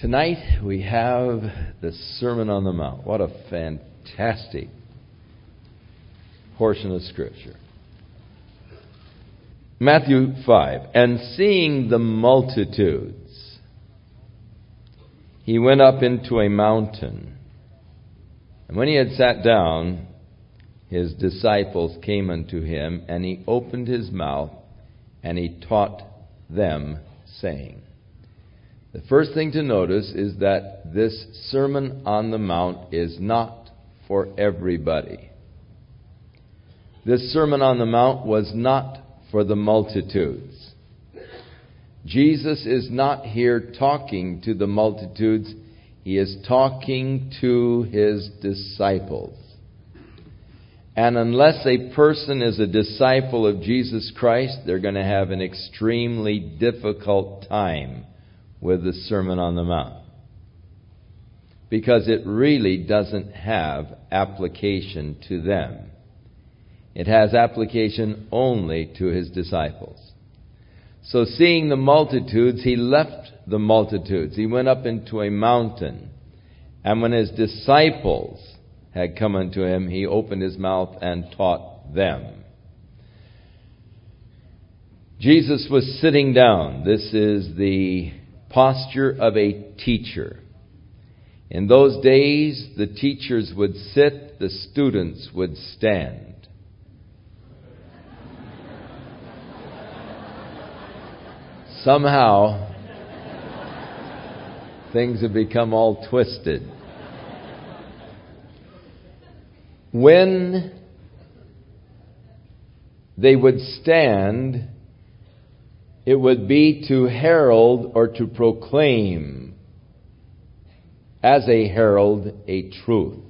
Tonight we have the Sermon on the Mount. What a fantastic portion of Scripture. Matthew 5. And seeing the multitudes, he went up into a mountain. And when he had sat down, his disciples came unto him, and he opened his mouth, and he taught them, saying. The first thing to notice is that this Sermon on the Mount is not for everybody. This Sermon on the Mount was not for the multitudes. Jesus is not here talking to the multitudes. He is talking to his disciples. And unless a person is a disciple of Jesus Christ, they're going to have an extremely difficult time with the Sermon on the Mount, because it really doesn't have application to them. It has application only to his disciples. So seeing the multitudes, he left the multitudes. He went up into a mountain. And when his disciples had come unto him, he opened his mouth and taught them. Jesus was sitting down. This is the posture of a teacher. In those days, the teachers would sit, the students would stand. Somehow, things have become all twisted. When they would stand, it would be to herald or to proclaim, as a herald, a truth.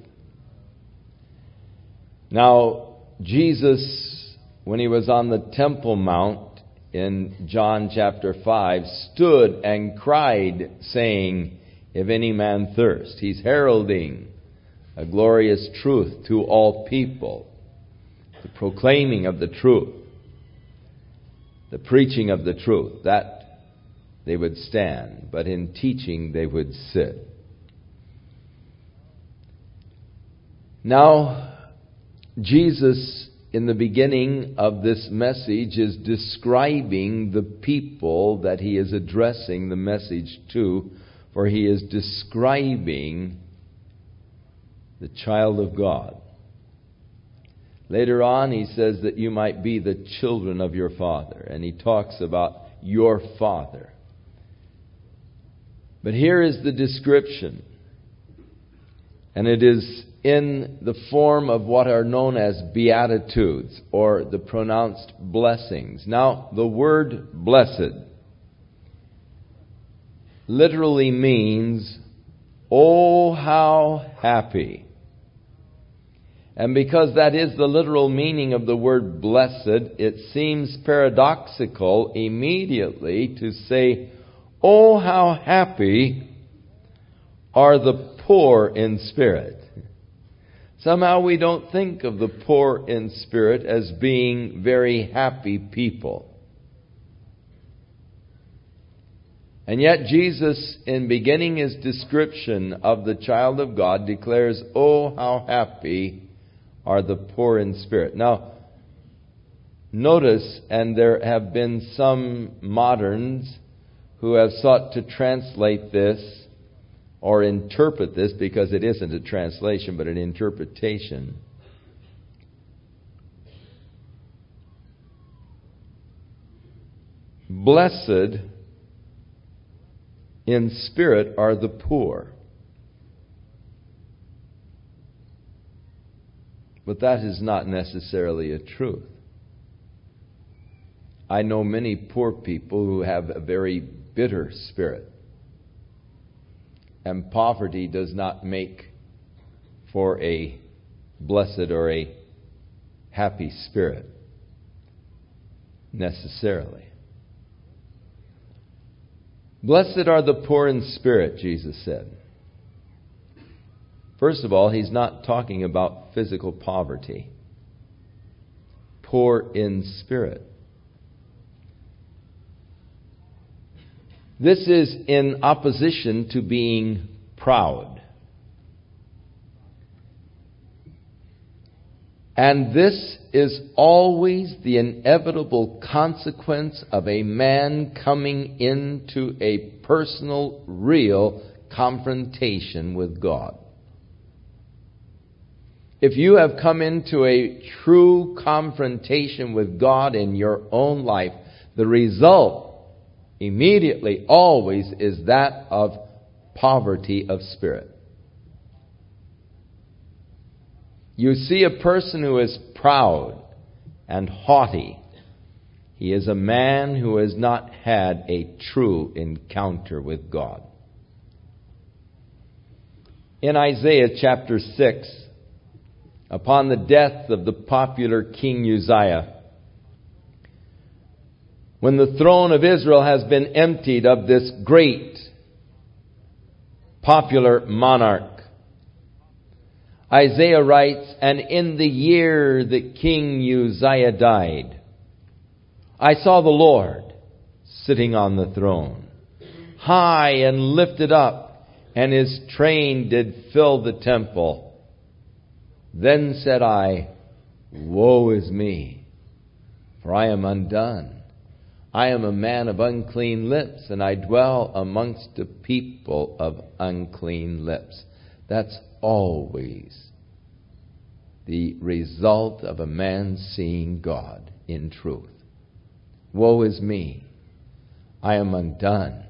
Now, Jesus, when he was on the Temple Mount in John chapter 5, stood and cried, saying, "If any man thirst," he's heralding a glorious truth to all people, the proclaiming of the truth, the preaching of the truth, that they would stand, but in teaching they would sit. Now, Jesus, in the beginning of this message, is describing the people that he is addressing the message to, for he is describing the child of God. Later on, he says that you might be the children of your Father. And he talks about your Father. But here is the description. And it is in the form of what are known as Beatitudes, or the pronounced blessings. Now, the word blessed literally means, "Oh, how happy." And because that is the literal meaning of the word blessed, it seems paradoxical immediately to say, "Oh, how happy are the poor in spirit." Somehow we don't think of the poor in spirit as being very happy people. And yet Jesus, in beginning his description of the child of God, declares, "Oh, how happy are the poor in spirit." Now, notice, and there have been some moderns who have sought to translate this or interpret this, because it isn't a translation but an interpretation. Blessed in spirit are the poor. But that is not necessarily a truth. I know many poor people who have a very bitter spirit. And poverty does not make for a blessed or a happy spirit, necessarily. Blessed are the poor in spirit, Jesus said. First of all, he's not talking about physical poverty. Poor in spirit. This is in opposition to being proud. And this is always the inevitable consequence of a man coming into a personal, real confrontation with God. If you have come into a true confrontation with God in your own life, the result immediately always is that of poverty of spirit. You see a person who is proud and haughty. He is a man who has not had a true encounter with God. In Isaiah chapter 6, upon the death of the popular King Uzziah, when the throne of Israel has been emptied of this great popular monarch, Isaiah writes, "And in the year that King Uzziah died, I saw the Lord sitting on the throne, high and lifted up, and his train did fill the temple. Then said I, Woe is me, for I am undone. I am a man of unclean lips, and I dwell amongst a people of unclean lips." That's always the result of a man seeing God in truth. Woe is me, I am undone.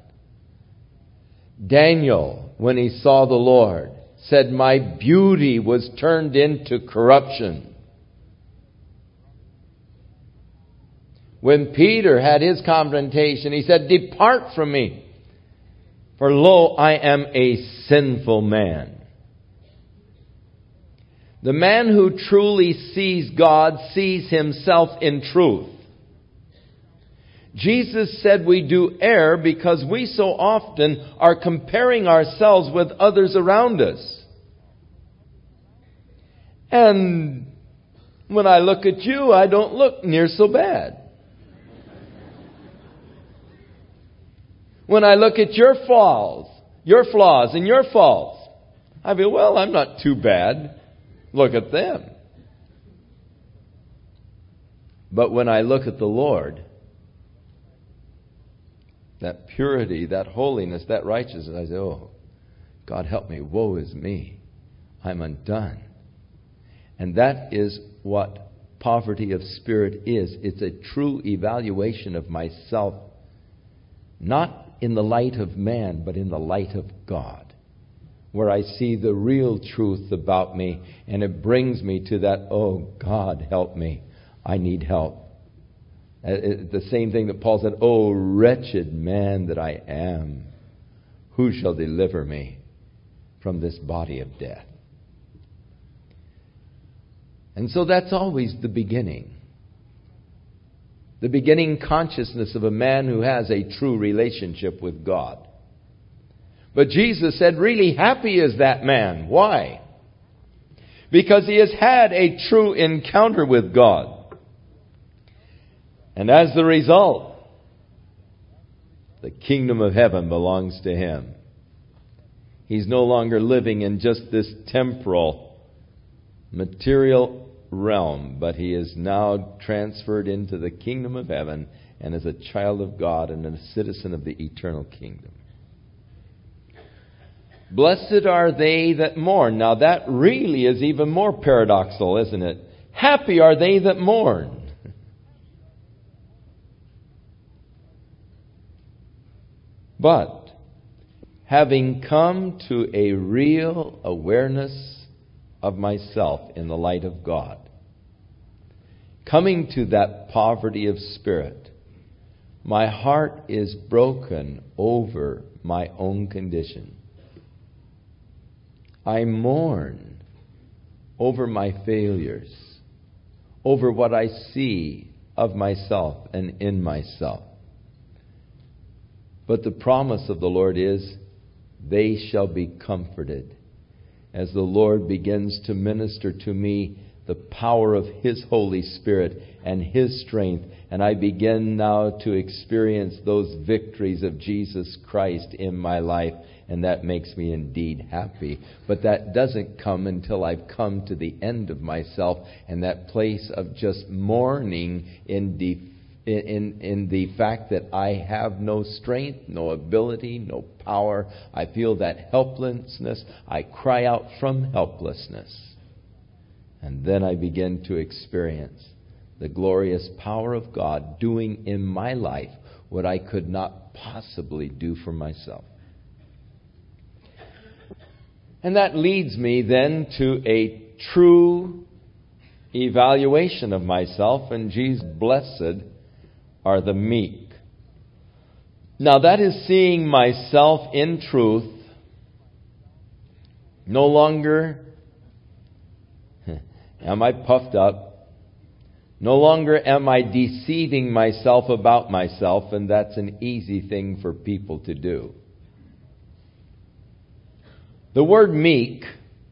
Daniel, when he saw the Lord, said, "My beauty was turned into corruption." When Peter had his confrontation, he said, "Depart from me, for lo, I am a sinful man." The man who truly sees God sees himself in truth. Jesus said we do err because we so often are comparing ourselves with others around us. And when I look at you, I don't look near so bad. When I look at your flaws and your faults, I feel, well, I'm not too bad. Look at them. But when I look at the Lord, that purity, that holiness, that righteousness, I say, oh, God help me, woe is me. I'm undone. And that is what poverty of spirit is. It's a true evaluation of myself, not in the light of man, but in the light of God, where I see the real truth about me, and it brings me to that, oh, God, help me. I need help. The same thing that Paul said, oh, wretched man that I am, who shall deliver me from this body of death? And so that's always the beginning. The beginning consciousness of a man who has a true relationship with God. But Jesus said, really happy is that man. Why? Because he has had a true encounter with God. And as the result, the kingdom of heaven belongs to him. He's no longer living in just this temporal, material realm, but he is now transferred into the kingdom of heaven and is a child of God and a citizen of the eternal kingdom. Blessed are they that mourn. Now that really is even more paradoxical, isn't it? Happy are they that mourn. But having come to a real awareness of myself in the light of God, coming to that poverty of spirit, my heart is broken over my own condition. I mourn over my failures, over what I see of myself and in myself. But the promise of the Lord is, they shall be comforted. As the Lord begins to minister to me the power of His Holy Spirit and His strength. And I begin now to experience those victories of Jesus Christ in my life. And that makes me indeed happy. But that doesn't come until I've come to the end of myself and that place of just mourning in the fact that I have no strength, no ability, no power. I feel that helplessness. I cry out from helplessness. And then I begin to experience the glorious power of God doing in my life what I could not possibly do for myself. And that leads me then to a true evaluation of myself. And Jesus, blessed are the meek. Now that is seeing myself in truth, no longer am I puffed up, no longer am I deceiving myself about myself, and that's an easy thing for people to do. The word meek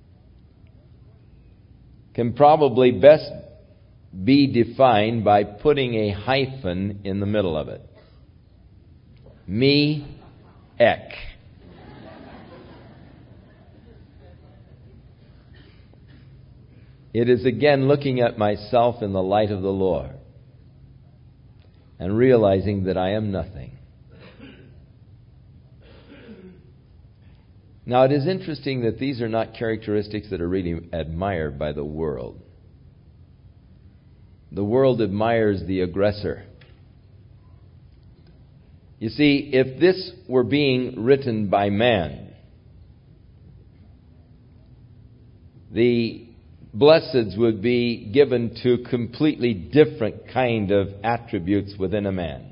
can probably best be defined by putting a hyphen in the middle of it. Me, ek. It is again looking at myself in the light of the Lord and realizing that I am nothing. Now, it is interesting that these are not characteristics that are really admired by the world. The world admires the aggressor. You see, if this were being written by man, the blesseds would be given to completely different kind of attributes within a man.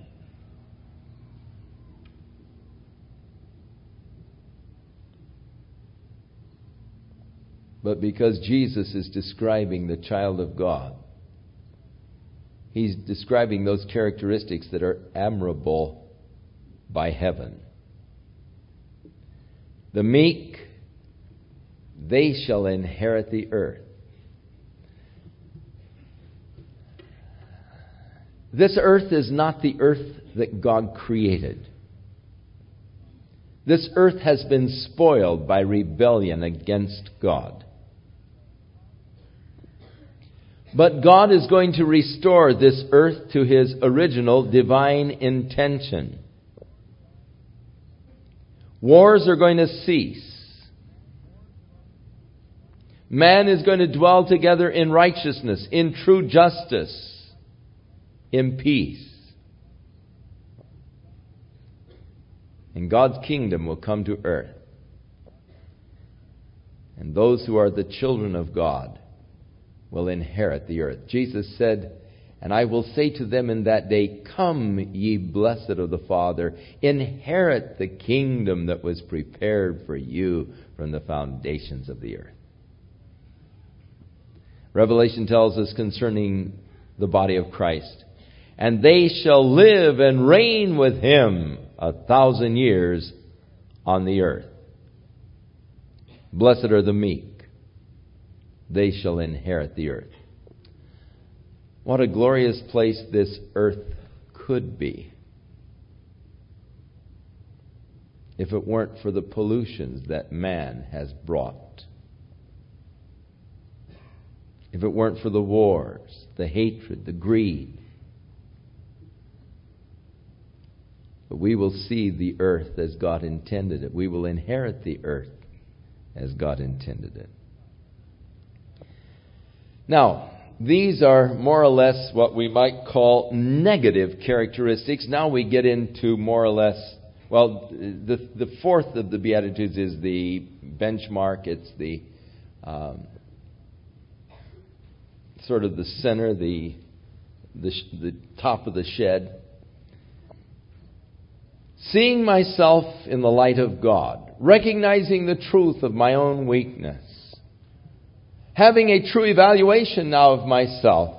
But because Jesus is describing the child of God, He's describing those characteristics that are admirable by heaven. The meek, they shall inherit the earth. This earth is not the earth that God created. This earth has been spoiled by rebellion against God. But God is going to restore this earth to His original divine intention. Wars are going to cease. Man is going to dwell together in righteousness, in true justice, in peace. And God's kingdom will come to earth. And those who are the children of God will inherit the earth. Jesus said, "And I will say to them in that day, Come, ye blessed of the Father, inherit the kingdom that was prepared for you from the foundations of the earth." Revelation tells us concerning the body of Christ, "And they shall live and reign with Him 1,000 years on the earth." Blessed are the meek. They shall inherit the earth. What a glorious place this earth could be if it weren't for the pollutions that man has brought. If it weren't for the wars, the hatred, the greed. But we will see the earth as God intended it. We will inherit the earth as God intended it. Now, these are more or less what we might call negative characteristics. Now we get into more or less, well, the fourth of the Beatitudes is the benchmark. It's the sort of the center, the top of the shed. Seeing myself in the light of God, recognizing the truth of my own weakness, having a true evaluation now of myself,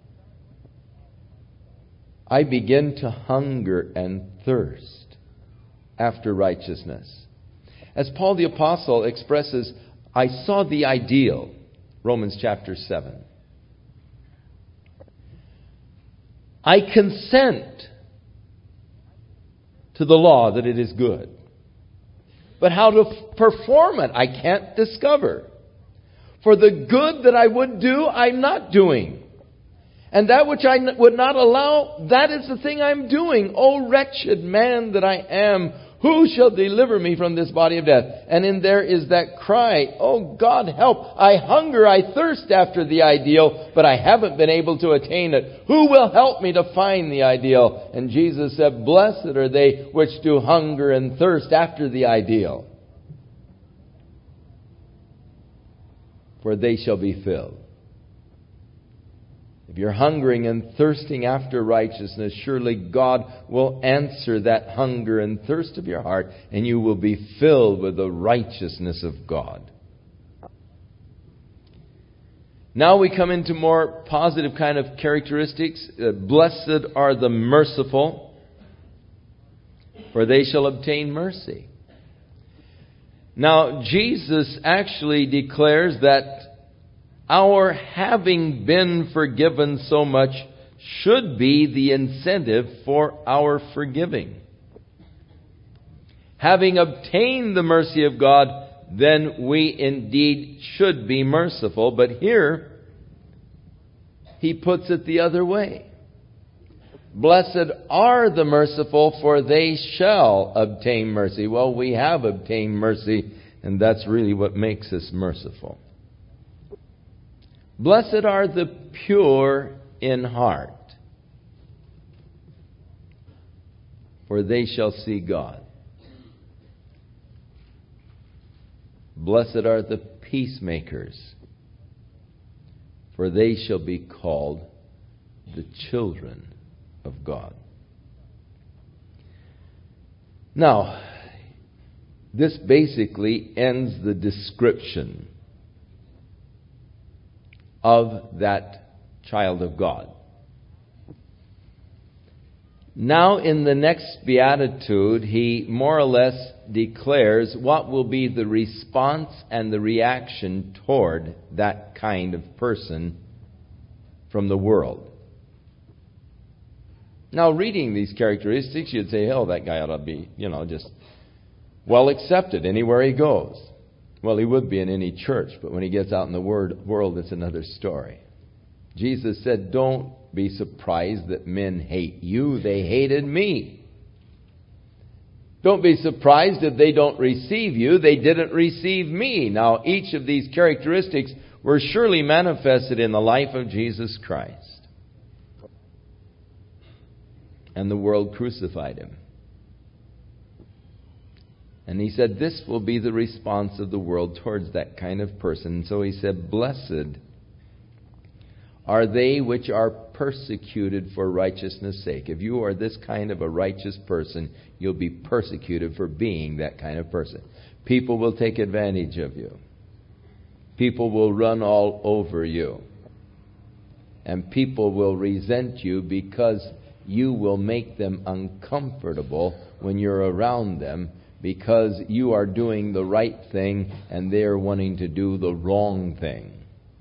I begin to hunger and thirst after righteousness. As Paul the Apostle expresses, I saw the ideal, Romans chapter 7. I consent to the law that it is good. But how to perform it, I can't discover. For the good that I would do, I'm not doing. And that which I would not allow, that is the thing I'm doing. O wretched man that I am, who shall deliver me from this body of death? And in there is that cry, oh God, help. I hunger, I thirst after the ideal, but I haven't been able to attain it. Who will help me to find the ideal? And Jesus said, blessed are they which do hunger and thirst after the ideal, for they shall be filled. If you're hungering and thirsting after righteousness, surely God will answer that hunger and thirst of your heart, and you will be filled with the righteousness of God. Now we come into more positive kind of characteristics. Blessed are the merciful, for they shall obtain mercy. Now, Jesus actually declares that our having been forgiven so much should be the incentive for our forgiving. Having obtained the mercy of God, then we indeed should be merciful. But here, he puts it the other way. Blessed are the merciful, for they shall obtain mercy. Well, we have obtained mercy, and that's really what makes us merciful. Blessed are the pure in heart, for they shall see God. Blessed are the peacemakers, for they shall be called the children of God. Now, this basically ends the description of that child of God. Now, in the next beatitude, he more or less declares what will be the response and the reaction toward that kind of person from the world. Now, reading these characteristics, you'd say, oh, that guy ought to be, just well accepted anywhere he goes. Well, he would be in any church, but when he gets out in the world, it's another story. Jesus said, don't be surprised that men hate you. They hated me. Don't be surprised if they don't receive you. They didn't receive me. Now, each of these characteristics were surely manifested in the life of Jesus Christ. And the world crucified him. And he said, this will be the response of the world towards that kind of person. So he said, blessed are they which are persecuted for righteousness' sake. If you are this kind of a righteous person, you'll be persecuted for being that kind of person. People will take advantage of you. People will run all over you. And people will resent you because you will make them uncomfortable when you're around them, because you are doing the right thing and they're wanting to do the wrong thing.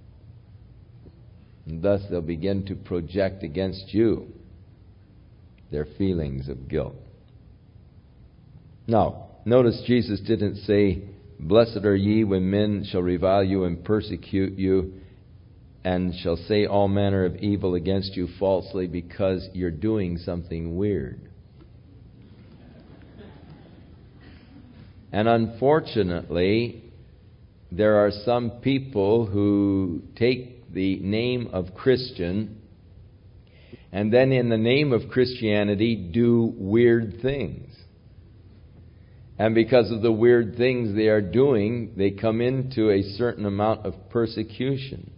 And thus they'll begin to project against you their feelings of guilt. Now, notice Jesus didn't say, blessed are ye when men shall revile you and persecute you and shall say all manner of evil against you falsely because you're doing something weird. And unfortunately, there are some people who take the name of Christian and then in the name of Christianity do weird things. And because of the weird things they are doing, they come into a certain amount of persecution.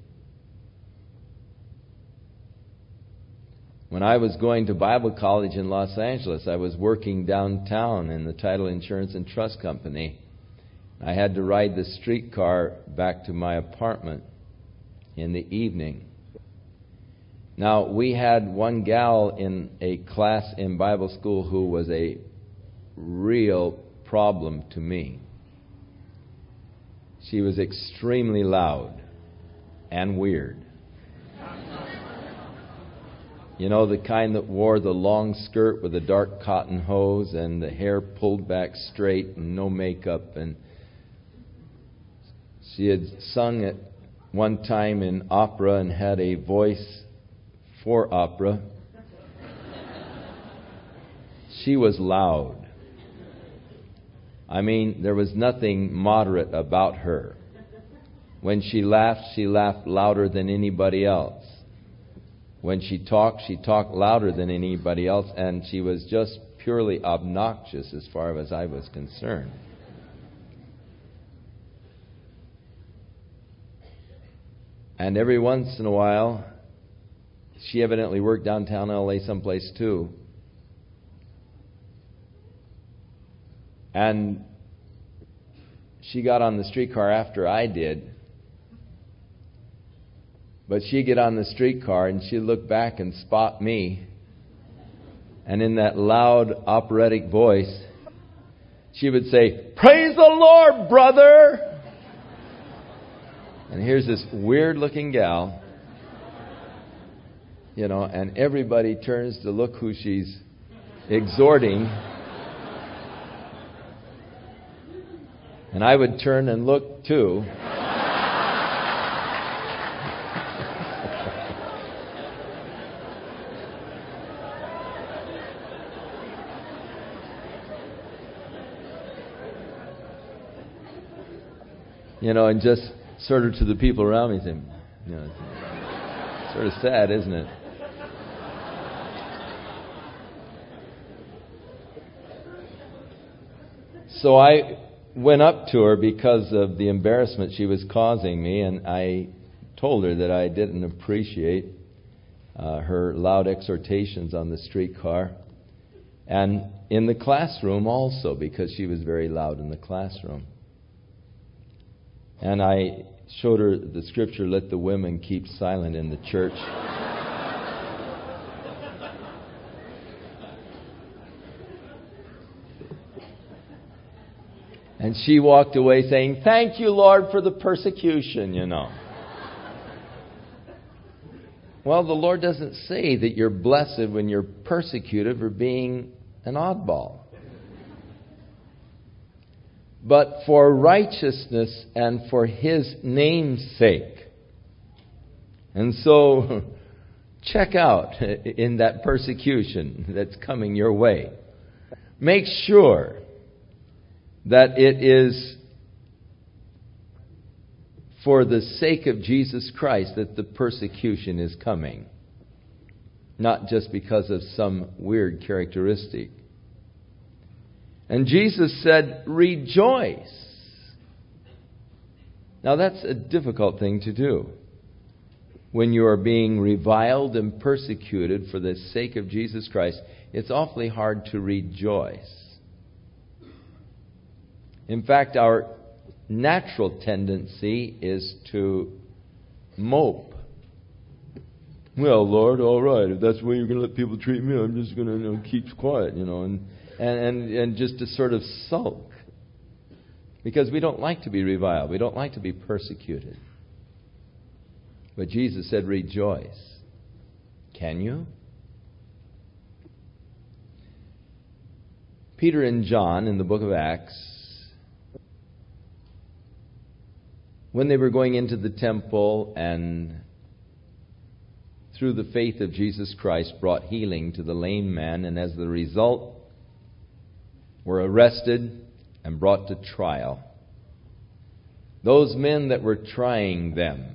When I was going to Bible college in Los Angeles, I was working downtown in the Title Insurance and Trust Company. I had to ride the streetcar back to my apartment in the evening. Now, we had one gal in a class in Bible school who was a real problem to me. She was extremely loud and weird. You know, the kind that wore the long skirt with a dark cotton hose and the hair pulled back straight and no makeup. And she had sung at one time in opera and had a voice for opera. She was loud. I mean, there was nothing moderate about her. When she laughed louder than anybody else. When she talked louder than anybody else, and she was just purely obnoxious as far as I was concerned. And every once in a while, she evidently worked downtown L.A. someplace too. And she got on the streetcar after I did. But she'd get on the streetcar and she'd look back and spot me. And in that loud operatic voice, she would say, "Praise the Lord, brother!" And here's this weird-looking gal, you know, and everybody turns to look who she's exhorting. And I would turn and look too. You know, and just sort of to the people around me, saying, you know, it's sort of sad, isn't it? So I went up to her because of the embarrassment she was causing me, and I told her that I didn't appreciate her loud exhortations on the streetcar, and in the classroom also, because she was very loud in the classroom. And I showed her the scripture, "Let the women keep silent in the church." And she walked away saying, "Thank you, Lord, for the persecution," you know. Well, the Lord doesn't say that you're blessed when you're persecuted for being an oddball. But for righteousness and for His name's sake. And so, check out in that persecution that's coming your way. Make sure that it is for the sake of Jesus Christ that the persecution is coming. Not just because of some weird characteristic. And Jesus said, "Rejoice." Now that's a difficult thing to do. When you are being reviled and persecuted for the sake of Jesus Christ, it's awfully hard to rejoice. In fact, our natural tendency is to mope. Well, Lord, all right, if that's the way you're going to let people treat me, I'm just going to keep quiet, and just to sort of sulk. Because we don't like to be reviled. We don't like to be persecuted. But Jesus said, "Rejoice." Can you? Peter and John in the book of Acts, when they were going into the temple and through the faith of Jesus Christ brought healing to the lame man, and as the result were arrested and brought to trial. Those men that were trying them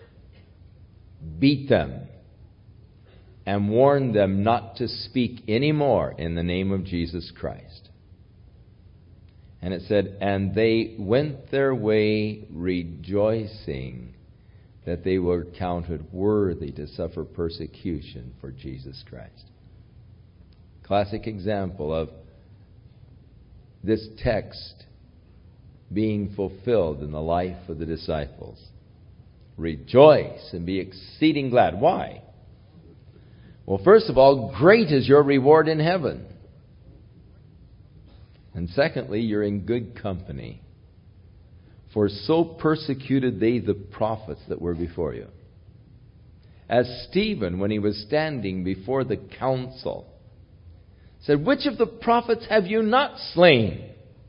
beat them and warned them not to speak any more in the name of Jesus Christ. And it said, "And they went their way rejoicing that they were counted worthy to suffer persecution for Jesus Christ." Classic example of this text being fulfilled in the life of the disciples. Rejoice and be exceeding glad. Why? Well, first of all, great is your reward in heaven. And secondly, you're in good company. For so persecuted they the prophets that were before you. as Stephen, when he was standing before the council, said, "Which of the prophets have you not slain?"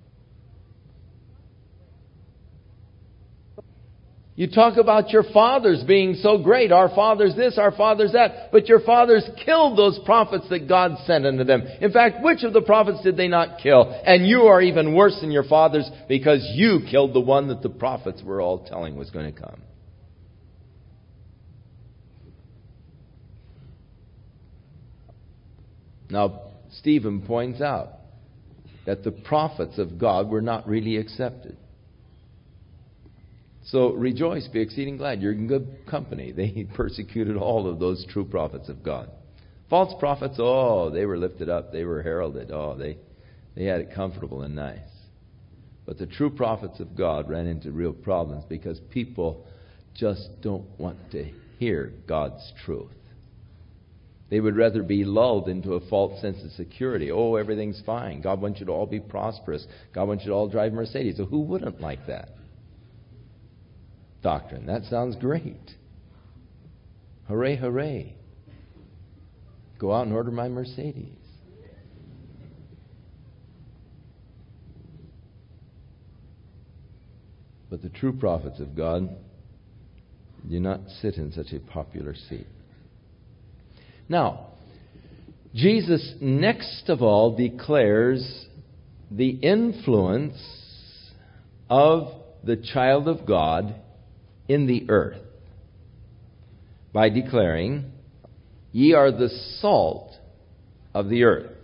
You talk about your fathers being so great. Our fathers this, our fathers that. But your fathers killed those prophets that God sent unto them. In fact, which of the prophets did they not kill? And you are even worse than your fathers because you killed the one that the prophets were all telling was going to come. Now, Stephen points out that the prophets of God were not really accepted. So rejoice, be exceeding glad. You're in good company. They persecuted all of those true prophets of God. False prophets, they were lifted up. They were heralded. They had it comfortable and nice. But the true prophets of God ran into real problems because people just don't want to hear God's truth. They would rather be lulled into a false sense of security. Oh, everything's fine. God wants you to all be prosperous. God wants you to all drive Mercedes. So who wouldn't like that doctrine? That sounds great. Hooray, hooray. Go out and order my Mercedes. But the true prophets of God do not sit in such a popular seat. Now, Jesus next of all declares the influence of the child of God in the earth by declaring, "Ye are the salt of the earth."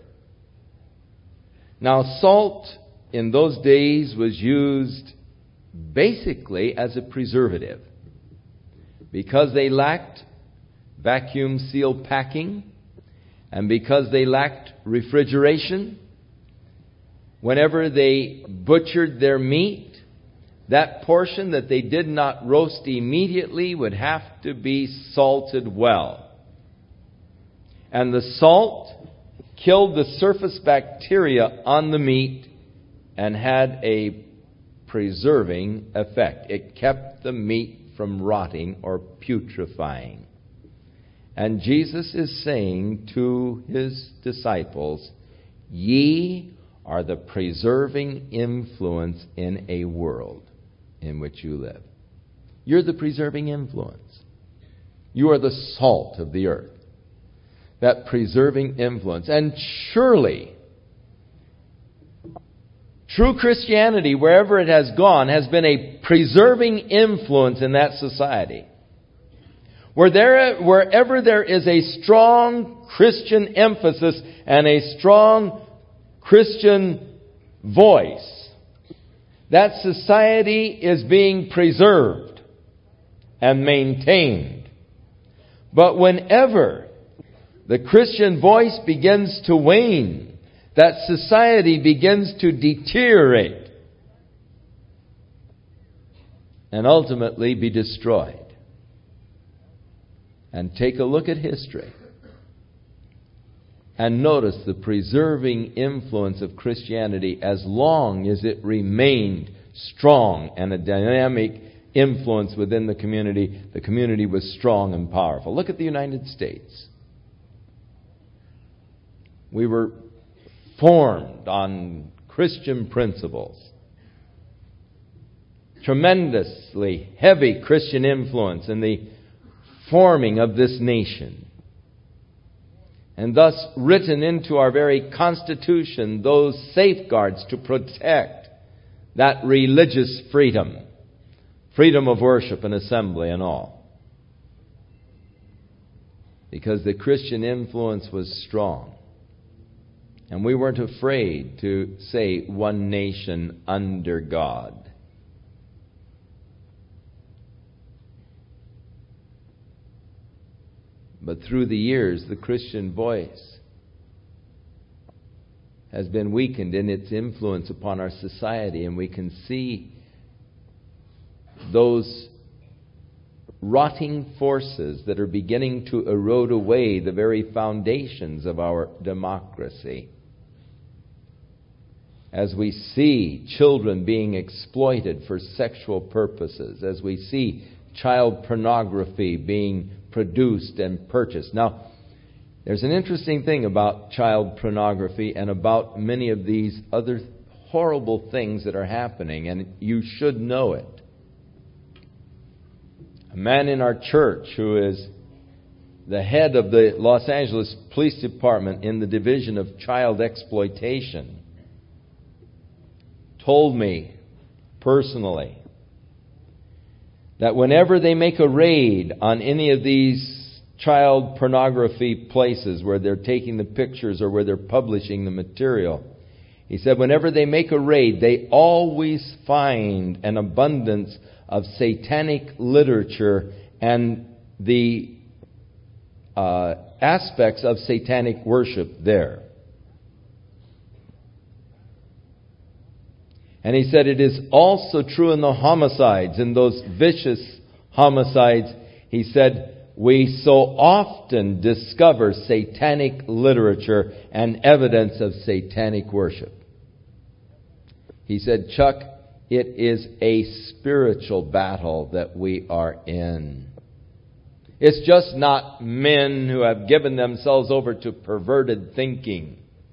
Now, salt in those days was used basically as a preservative because they lacked vacuum seal packing and because they lacked refrigeration. Whenever they butchered their meat, that portion that they did not roast immediately would have to be salted well. And the salt killed the surface bacteria on the meat and had a preserving effect. It kept the meat from rotting or putrefying. And Jesus is saying to His disciples, "Ye are the preserving influence in a world in which you live." You're the preserving influence. You are the salt of the earth. That preserving influence. And surely, true Christianity, wherever it has gone, has been a preserving influence in that society. Wherever there is a strong Christian emphasis and a strong Christian voice, that society is being preserved and maintained. But whenever the Christian voice begins to wane, that society begins to deteriorate and ultimately be destroyed. And take a look at history and notice the preserving influence of Christianity as long as it remained strong and a dynamic influence within the community was strong and powerful. Look at the United States. We were formed on Christian principles. Tremendously heavy Christian influence in the forming of this nation. And thus written into our very Constitution those safeguards to protect that religious freedom. Freedom of worship and assembly and all. Because the Christian influence was strong. And we weren't afraid to say one nation under God. But through the years, the Christian voice has been weakened in its influence upon our society, and we can see those rotting forces that are beginning to erode away the very foundations of our democracy. As we see children being exploited for sexual purposes, as we see child pornography being produced and purchased. Now, there's an interesting thing about child pornography and about many of these other horrible things that are happening, and you should know it. A man in our church who is the head of the Los Angeles Police Department in the Division of Child Exploitation told me personally that whenever they make a raid on any of these child pornography places where they're taking the pictures or where they're publishing the material, he said whenever they make a raid, they always find an abundance of satanic literature and the aspects of satanic worship there. And he said it is also true in the homicides, in those vicious homicides. He said we so often discover satanic literature and evidence of satanic worship. He said, Chuck, it is a spiritual battle that we are in. It's just not men who have given themselves over to perverted thinking.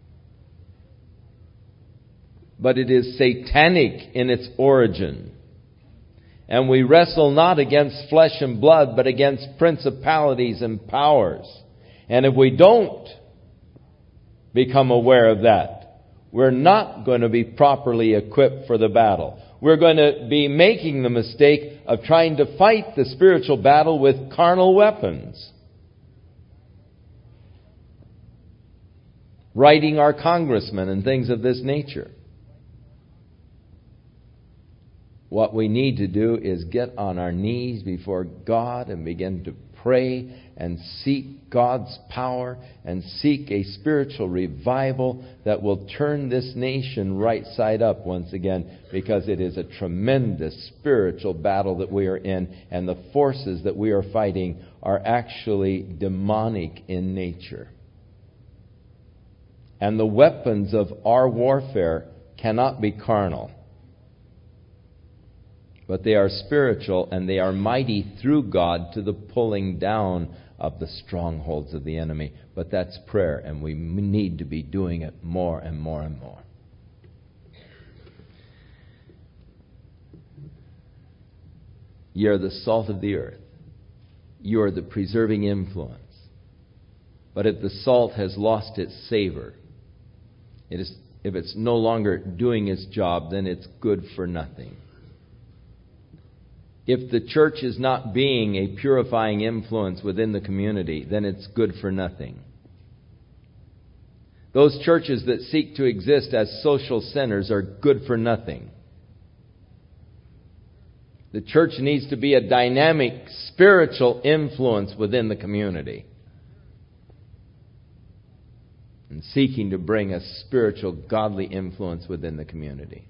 But it is satanic in its origin. And we wrestle not against flesh and blood, but against principalities and powers. And if we don't become aware of that, we're not going to be properly equipped for the battle. We're going to be making the mistake of trying to fight the spiritual battle with carnal weapons. Writing our congressmen and things of this nature. What we need to do is get on our knees before God and begin to pray and seek God's power and seek a spiritual revival that will turn this nation right side up once again, because it is a tremendous spiritual battle that we are in, and the forces that we are fighting are actually demonic in nature. And the weapons of our warfare cannot be carnal, but they are spiritual, and they are mighty through God to the pulling down of the strongholds of the enemy. But that's prayer, and we need to be doing it more and more and more. You are the salt of the earth. You are the preserving influence. But if the salt has lost its savor, if it's no longer doing its job, then it's good for nothing. If the church is not being a purifying influence within the community, then it's good for nothing. Those churches that seek to exist as social centers are good for nothing. The church needs to be a dynamic spiritual influence within the community, and seeking to bring a spiritual, godly influence within the community.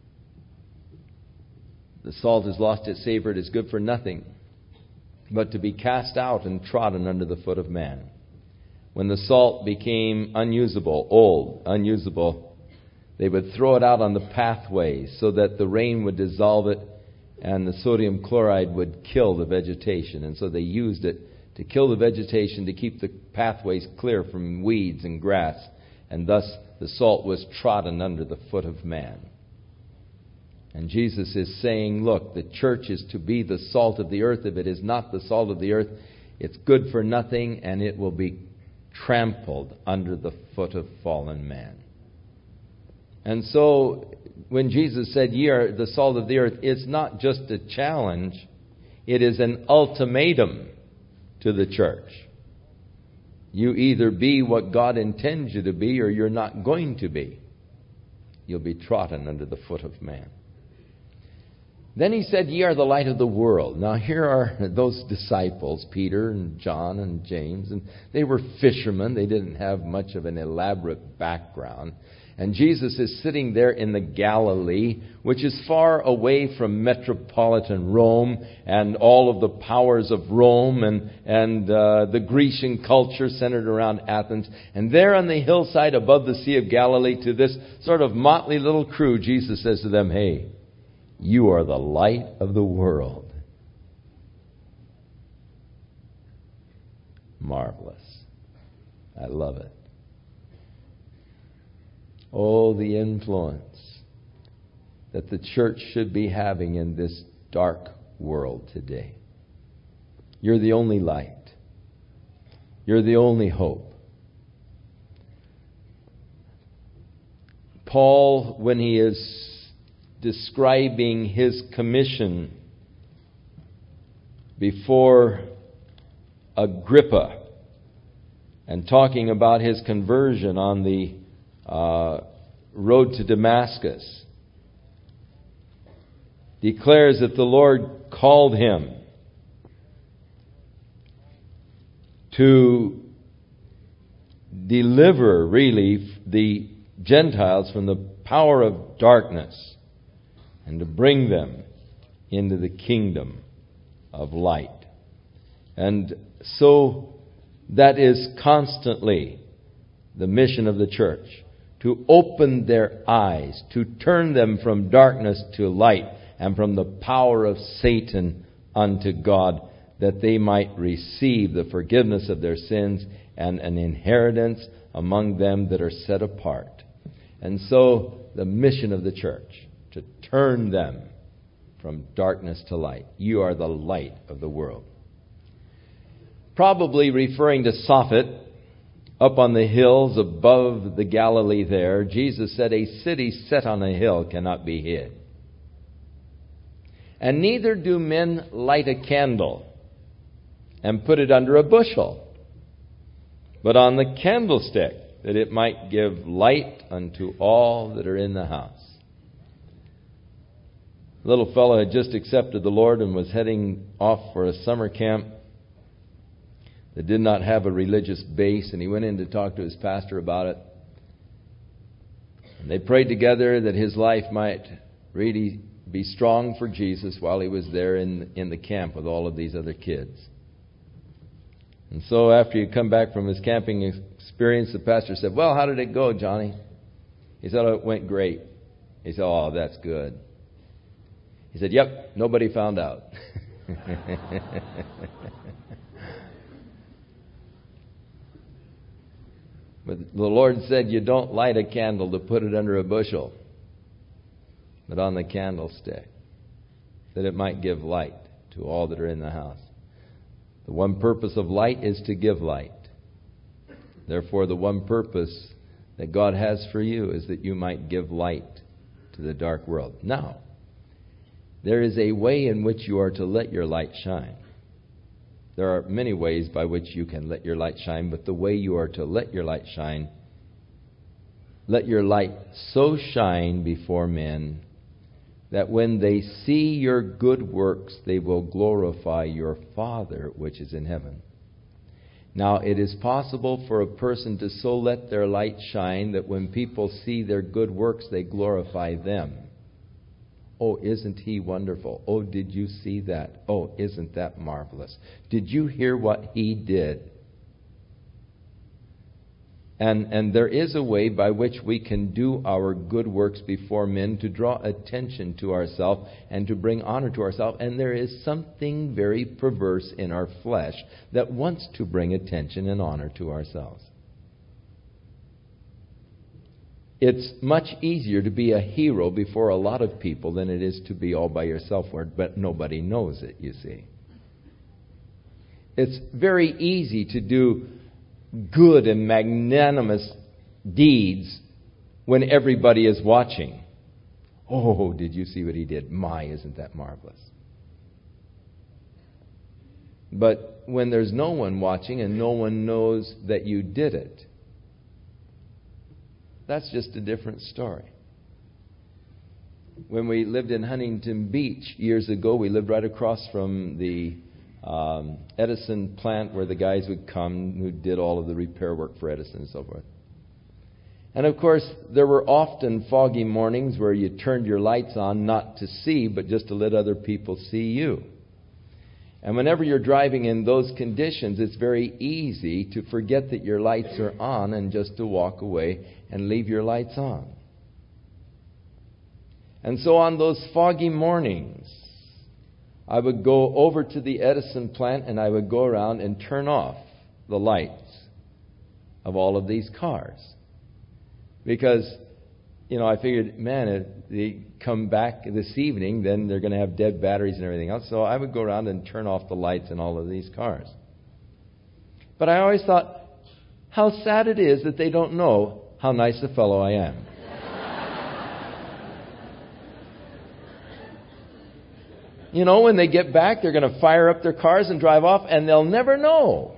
The salt has lost its savor. It is good for nothing but to be cast out and trodden under the foot of man. When the salt became unusable, they would throw it out on the pathways so that the rain would dissolve it and the sodium chloride would kill the vegetation. And so they used it to kill the vegetation, to keep the pathways clear from weeds and grass. And thus the salt was trodden under the foot of man. And Jesus is saying, look, the church is to be the salt of the earth. If it is not the salt of the earth, it's good for nothing, and it will be trampled under the foot of fallen man. And so, when Jesus said, ye are the salt of the earth, it's not just a challenge, it is an ultimatum to the church. You either be what God intends you to be, or you're not going to be. You'll be trodden under the foot of man. Then he said, ye are the light of the world. Now here are those disciples, Peter and John and James, and they were fishermen. They didn't have much of an elaborate background. And Jesus is sitting there in the Galilee, which is far away from metropolitan Rome and all of the powers of Rome and the Grecian culture centered around Athens. And there on the hillside above the Sea of Galilee, to this sort of motley little crew, Jesus says to them, hey, you are the light of the world. marvelous. I love it. Oh, the influence that the church should be having in this dark world today. You're the only light. You're the only hope. Paul, when he is describing his commission before Agrippa and talking about his conversion on the road to Damascus, declares that the Lord called him to deliver, really, the Gentiles from the power of darkness and to bring them into the kingdom of light. And so that is constantly the mission of the church, to open their eyes, to turn them from darkness to light and from the power of Satan unto God, that they might receive the forgiveness of their sins and an inheritance among them that are set apart. And so the mission of the church, to turn them from darkness to light. You are the light of the world. Probably referring to Sophet, up on the hills above the Galilee there, Jesus said, "A city set on a hill cannot be hid. And neither do men light a candle and put it under a bushel, but on the candlestick, that it might give light unto all that are in the house." The little fellow had just accepted the Lord and was heading off for a summer camp that did not have a religious base, and he went in to talk to his pastor about it. And they prayed together that his life might really be strong for Jesus while he was there in the camp with all of these other kids. And so after he come back from his camping experience, the pastor said, "Well, how did it go, Johnny?" He said, "Oh, it went great." He said, "Oh, that's good." He said, "Yep, nobody found out." But the Lord said, you don't light a candle to put it under a bushel, but on the candlestick, that it might give light to all that are in the house. The one purpose of light is to give light. Therefore, the one purpose that God has for you is that you might give light to the dark world. Now, there is a way in which you are to let your light shine. There are many ways by which you can let your light shine, but the way you are to let your light shine, let your light so shine before men that when they see your good works, they will glorify your Father which is in heaven. Now, it is possible for a person to so let their light shine that when people see their good works, they glorify them. Oh, isn't he wonderful? Oh, did you see that? Oh, isn't that marvelous? Did you hear what he did? And there is a way by which we can do our good works before men to draw attention to ourselves and to bring honor to ourselves. And there is something very perverse in our flesh that wants to bring attention and honor to ourselves. It's much easier to be a hero before a lot of people than it is to be all by yourself, but nobody knows it, you see. It's very easy to do good and magnanimous deeds when everybody is watching. Oh, did you see what he did? My, isn't that marvelous? But when there's no one watching and no one knows that you did it, that's just a different story. When we lived in Huntington Beach years ago, we lived right across from the Edison plant where the guys would come who did all of the repair work for Edison and so forth. And of course, there were often foggy mornings where you turned your lights on not to see, but just to let other people see you. And whenever you're driving in those conditions, it's very easy to forget that your lights are on and just to walk away and leave your lights on. And so on those foggy mornings, I would go over to the Edison plant and I would go around and turn off the lights of all of these cars. Because, I figured, man, if they come back this evening, then they're going to have dead batteries and everything else. So I would go around and turn off the lights in all of these cars. But I always thought, how sad it is that they don't know how nice a fellow I am. When they get back, they're going to fire up their cars and drive off, and they'll never know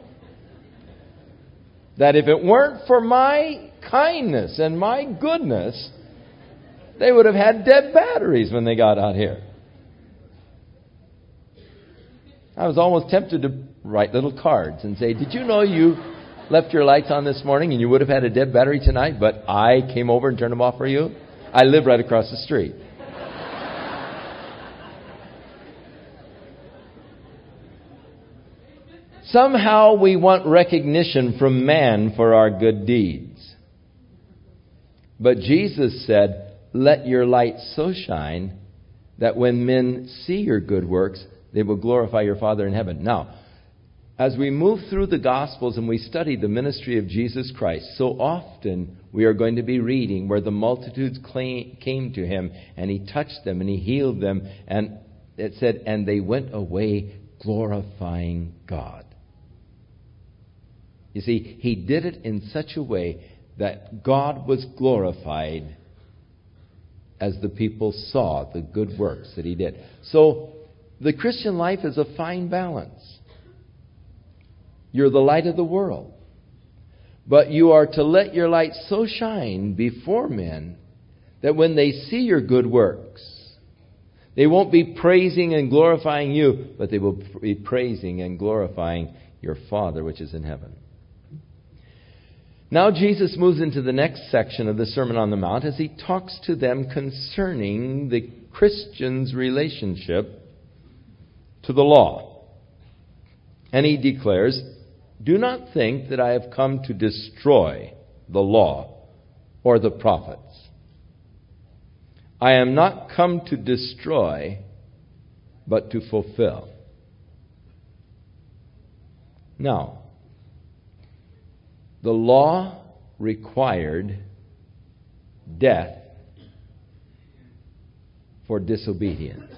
that if it weren't for my kindness and my goodness, they would have had dead batteries when they got out here. I was almost tempted to write little cards and say, did you know you left your lights on this morning and you would have had a dead battery tonight, but I came over and turned them off for you? I live right across the street. Somehow we want recognition from man for our good deeds. But Jesus said, let your light so shine that when men see your good works, they will glorify your Father in heaven. Now, as we move through the Gospels and we study the ministry of Jesus Christ, so often we are going to be reading where the multitudes came to him and he touched them and he healed them. And it said, and they went away glorifying God. You see, he did it in such a way that God was glorified as the people saw the good works that he did. So, the Christian life is a fine balance. You're the light of the world. But you are to let your light so shine before men that when they see your good works, they won't be praising and glorifying you, but they will be praising and glorifying your Father which is in heaven. Now Jesus moves into the next section of the Sermon on the Mount as he talks to them concerning the Christian's relationship to the law. And he declares, do not think that I have come to destroy the law or the prophets. I am not come to destroy, but to fulfill. Now, the law required death for disobedience.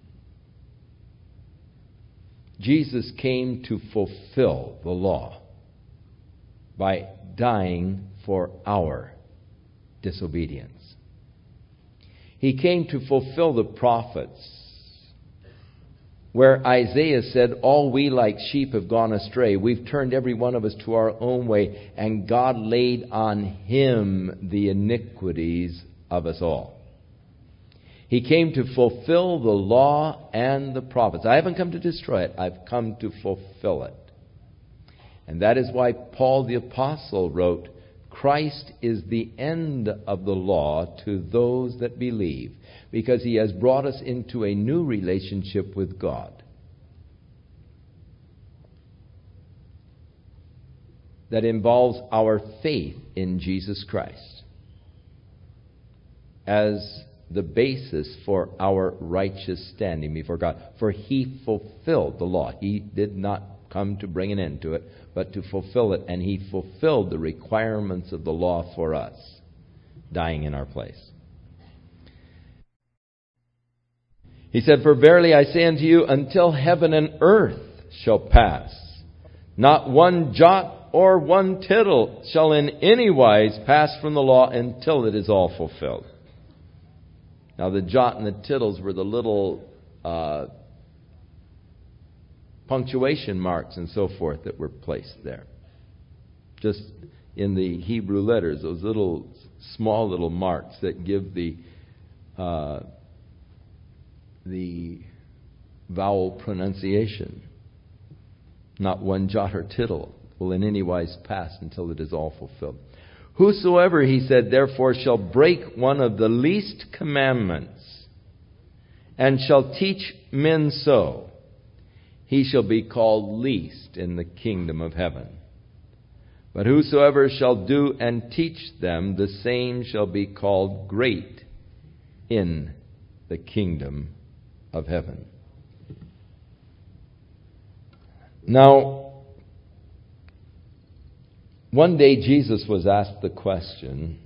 Jesus came to fulfill the law by dying for our disobedience. He came to fulfill the prophets, where Isaiah said, all we like sheep have gone astray. We've turned every one of us to our own way, and God laid on him the iniquities of us all. He came to fulfill the law and the prophets. I haven't come to destroy it. I've come to fulfill it. And that is why Paul the Apostle wrote, Christ is the end of the law to those that believe, because he has brought us into a new relationship with God that involves our faith in Jesus Christ as the basis for our righteous standing before God. For he fulfilled the law. He did not come to bring an end to it, but to fulfill it. And he fulfilled the requirements of the law for us, dying in our place. He said, for verily I say unto you, until heaven and earth shall pass, not one jot or one tittle shall in any wise pass from the law until it is all fulfilled. Now the jot and the tittles were the little punctuation marks and so forth that were placed there. Just in the Hebrew letters, those little, small little marks that give the vowel pronunciation. Not one jot or tittle will in any wise pass until it is all fulfilled. Whosoever, he said, therefore shall break one of the least commandments and shall teach men so, he shall be called least in the kingdom of heaven. But whosoever shall do and teach them, the same shall be called great in the kingdom of heaven. Now, One day Jesus was asked the question,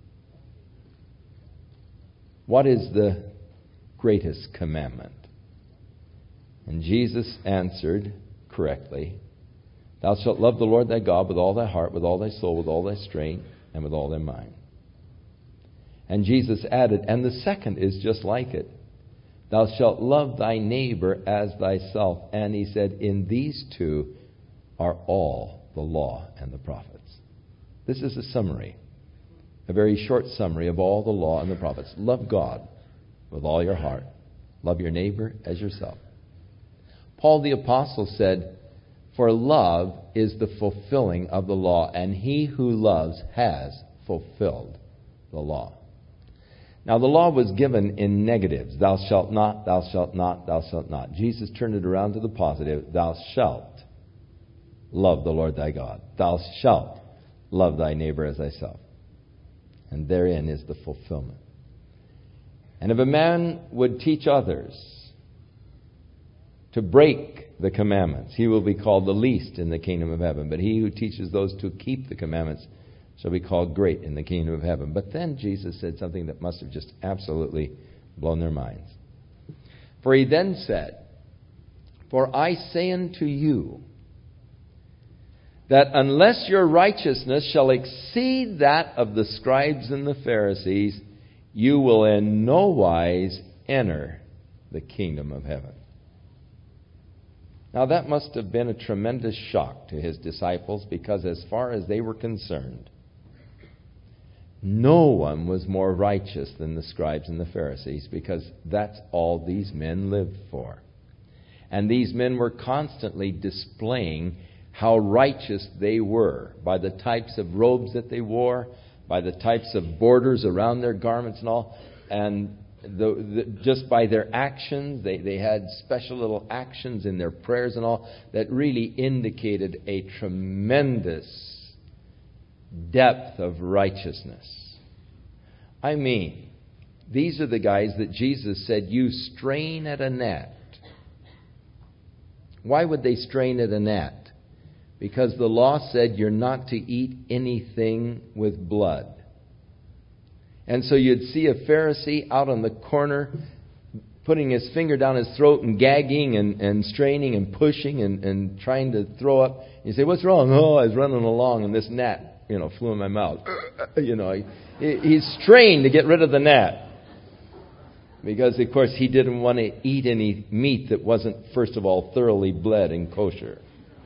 what is the greatest commandment? And Jesus answered correctly, thou shalt love the Lord thy God with all thy heart, with all thy soul, with all thy strength, and with all thy mind. And Jesus added, and the second is just like it. Thou shalt love thy neighbor as thyself. And he said, in these two are all the law and the prophets. This is a summary, a very short summary of all the law and the prophets. Love God with all your heart. Love your neighbor as yourself. Paul the Apostle said, for love is the fulfilling of the law, and he who loves has fulfilled the law. Now, the law was given in negatives. Thou shalt not, thou shalt not, thou shalt not. Jesus turned it around to the positive. Thou shalt love the Lord thy God. Thou shalt love thy neighbor as thyself. And therein is the fulfillment. And if a man would teach others to break the commandments, he will be called the least in the kingdom of heaven. But he who teaches those to keep the commandments shall be called great in the kingdom of heaven. But then Jesus said something that must have just absolutely blown their minds. For he then said, for I say unto you, that unless your righteousness shall exceed that of the scribes and the Pharisees, you will in no wise enter the kingdom of heaven. Now that must have been a tremendous shock to his disciples, because as far as they were concerned, no one was more righteous than the scribes and the Pharisees, because that's all these men lived for. And these men were constantly displaying how righteous they were by the types of robes that they wore, by the types of borders around their garments and all, and just by their actions. They had special little actions in their prayers and all that really indicated a tremendous depth of righteousness. I mean, these are the guys that Jesus said, you strain at a gnat. Why would they strain at a gnat? Because the law said you're not to eat anything with blood. And so you'd see a Pharisee out on the corner putting his finger down his throat and gagging and straining and pushing and trying to throw up. You say, what's wrong? Oh, I was running along and this gnat, flew in my mouth. He's strained to get rid of the gnat. Because, of course, he didn't want to eat any meat that wasn't, first of all, thoroughly bled and kosher.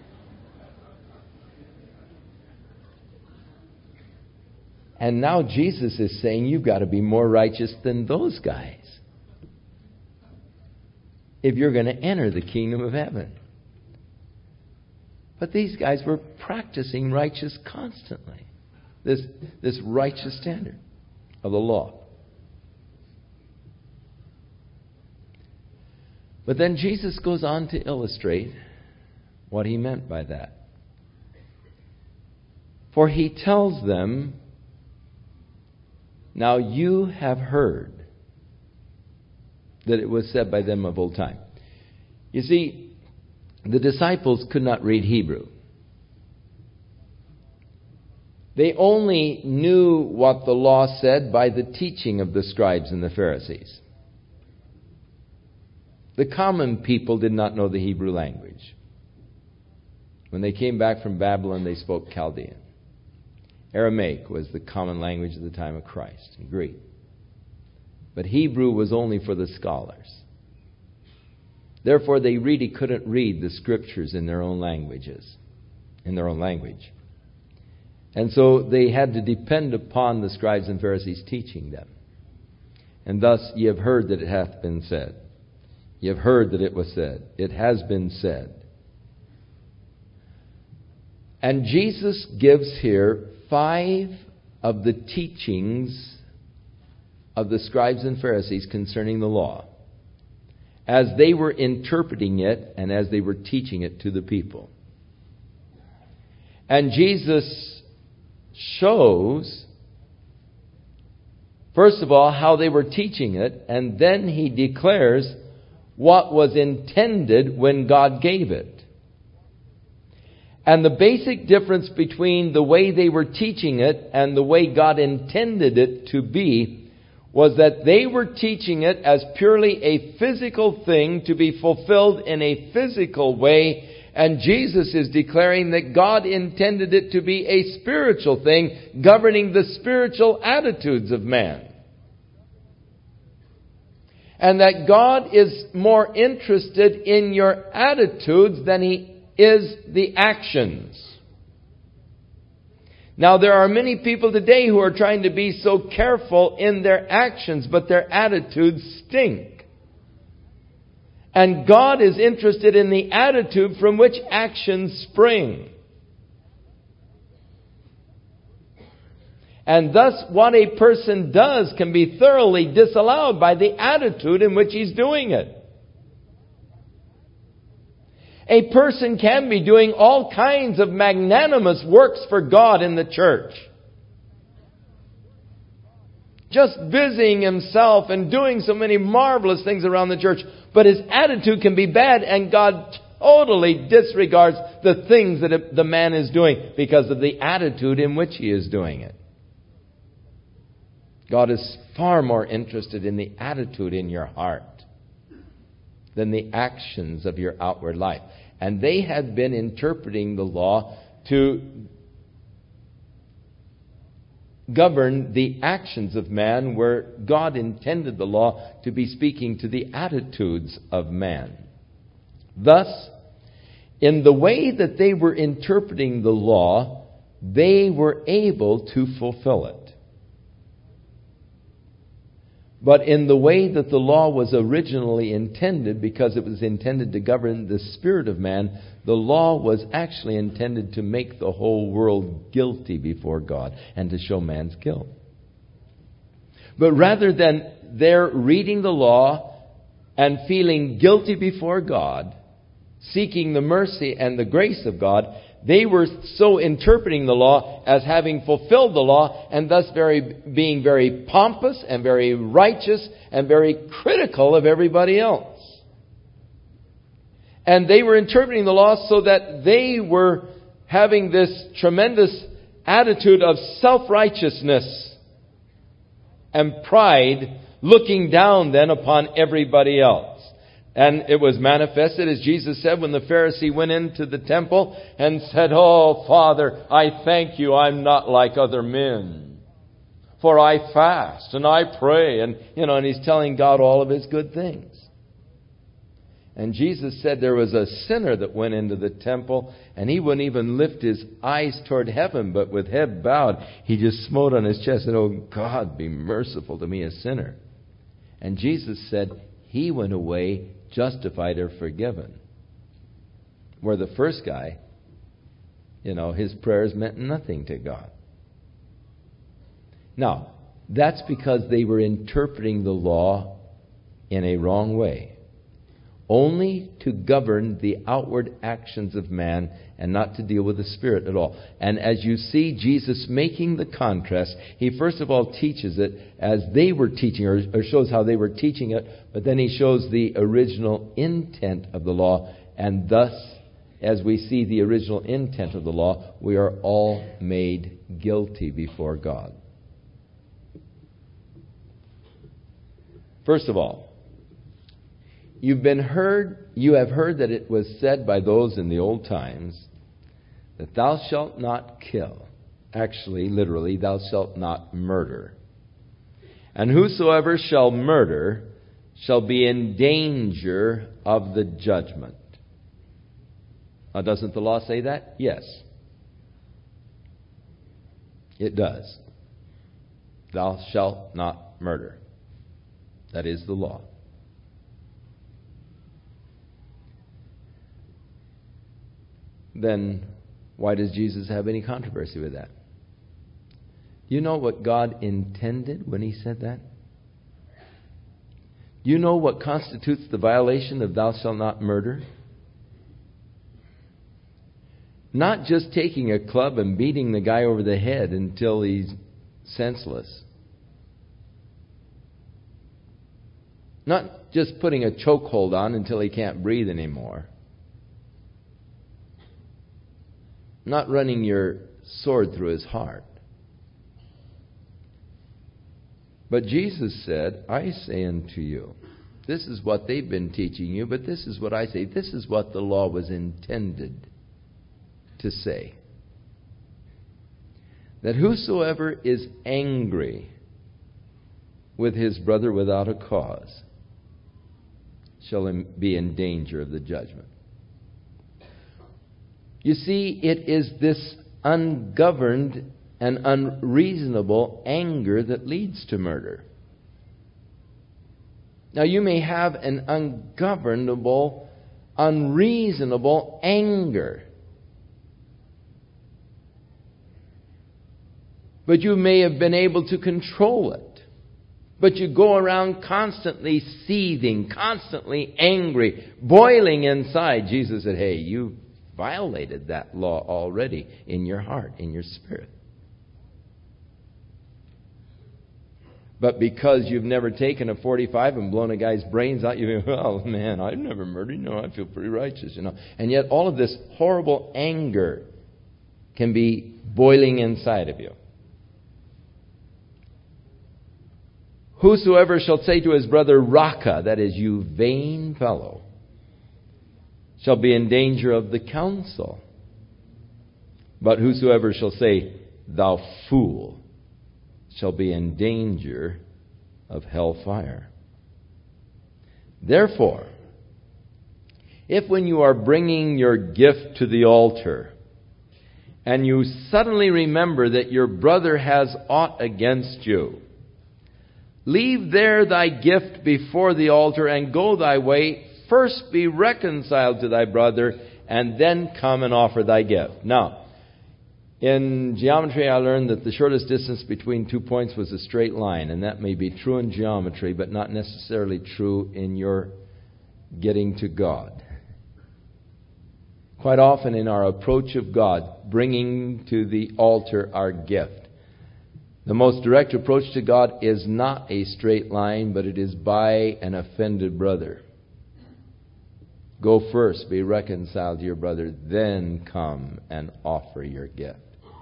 And now Jesus is saying you've got to be more righteous than those guys if you're going to enter the kingdom of heaven. But these guys were practicing righteous constantly. This righteous standard of the law. But then Jesus goes on to illustrate what he meant by that. For he tells them, now you have heard that it was said by them of old time. You see, the disciples could not read Hebrew. They only knew what the law said by the teaching of the scribes and the Pharisees. The common people did not know the Hebrew language. When they came back from Babylon, they spoke Chaldean. Aramaic was the common language at the time of Christ, and Greek. But Hebrew was only for the scholars. Therefore, they really couldn't read the scriptures in their own languages, in their own language. And so they had to depend upon the scribes and Pharisees teaching them. And thus, ye have heard that it hath been said. Ye have heard that it was said. It has been said. And Jesus gives here 5 of the teachings of the scribes and Pharisees concerning the law, as they were interpreting it and as they were teaching it to the people. And Jesus shows, first of all, how they were teaching it, and then he declares what was intended when God gave it. And the basic difference between the way they were teaching it and the way God intended it to be was that they were teaching it as purely a physical thing to be fulfilled in a physical way. And Jesus is declaring that God intended it to be a spiritual thing, governing the spiritual attitudes of man. And that God is more interested in your attitudes than He is the actions. Now, there are many people today who are trying to be so careful in their actions, but their attitudes stink. And God is interested in the attitude from which actions spring. And thus, what a person does can be thoroughly disallowed by the attitude in which he's doing it. A person can be doing all kinds of magnanimous works for God in the church. Just busying himself and doing so many marvelous things around the church. But his attitude can be bad, and God totally disregards the things that the man is doing because of the attitude in which he is doing it. God is far more interested in the attitude in your heart than the actions of your outward life. And they had been interpreting the law to govern the actions of man, where God intended the law to be speaking to the attitudes of man. Thus, in the way that they were interpreting the law, they were able to fulfill it. But in the way that the law was originally intended, because it was intended to govern the spirit of man, the law was actually intended to make the whole world guilty before God and to show man's guilt. But rather than their reading the law and feeling guilty before God, seeking the mercy and the grace of God, they were so interpreting the law as having fulfilled the law, and thus being very pompous and very righteous and very critical of everybody else. And they were interpreting the law so that they were having this tremendous attitude of self-righteousness and pride, looking down then upon everybody else. And it was manifested, as Jesus said, when the Pharisee went into the temple and said, "Oh, Father, I thank you I'm not like other men. For I fast and I pray." And he's telling God all of his good things. And Jesus said there was a sinner that went into the temple, and he wouldn't even lift his eyes toward heaven, but with head bowed, he just smote on his chest and, "Oh, God, be merciful to me, a sinner." And Jesus said he went away justified or forgiven. Where the first guy, his prayers meant nothing to God. Now, that's because they were interpreting the law in a wrong way. Only to govern the outward actions of man and not to deal with the spirit at all. And as you see Jesus making the contrast, he first of all teaches it as they were teaching, or shows how they were teaching it, but then he shows the original intent of the law. And thus, as we see the original intent of the law, we are all made guilty before God. First of all, you have heard that it was said by those in the old times that thou shalt not kill. Actually, literally, thou shalt not murder. And whosoever shall murder shall be in danger of the judgment. Now, doesn't the law say that? Yes. It does. Thou shalt not murder. That is the law. Then why does Jesus have any controversy with that? You know what God intended when he said that? Do you know what constitutes the violation of thou shalt not murder? Not just taking a club and beating the guy over the head until he's senseless. Not just putting a chokehold on until he can't breathe anymore. not running your sword through his heart. But Jesus said, I say unto you, this is what they've been teaching you, but this is what I say. This is what the law was intended to say. That whosoever is angry with his brother without a cause shall be in danger of the judgment. You see, it is this ungoverned and unreasonable anger that leads to murder. Now, you may have an ungovernable, unreasonable anger. But you may have been able to control it. But you go around constantly seething, constantly angry, boiling inside. Jesus said, hey, you violated that law already in your heart, in your spirit. But because you've never taken a 45 and blown a guy's brains out, you think, well, man, I've never murdered. No, I feel pretty righteous, And yet all of this horrible anger can be boiling inside of you. Whosoever shall say to his brother, Raka, that is, you vain fellow, shall be in danger of the council. But whosoever shall say, thou fool, shall be in danger of hellfire. Therefore, if when you are bringing your gift to the altar, and you suddenly remember that your brother has aught against you, leave there thy gift before the altar and go thy way. First be reconciled to thy brother, and then come and offer thy gift. Now, in geometry I learned that the shortest distance between 2 points was a straight line, and that may be true in geometry, but not necessarily true in your getting to God. Quite often in our approach of God, bringing to the altar our gift, the most direct approach to God is not a straight line, but it is by an offended brother. Go first, be reconciled to your brother, then come and offer your gift.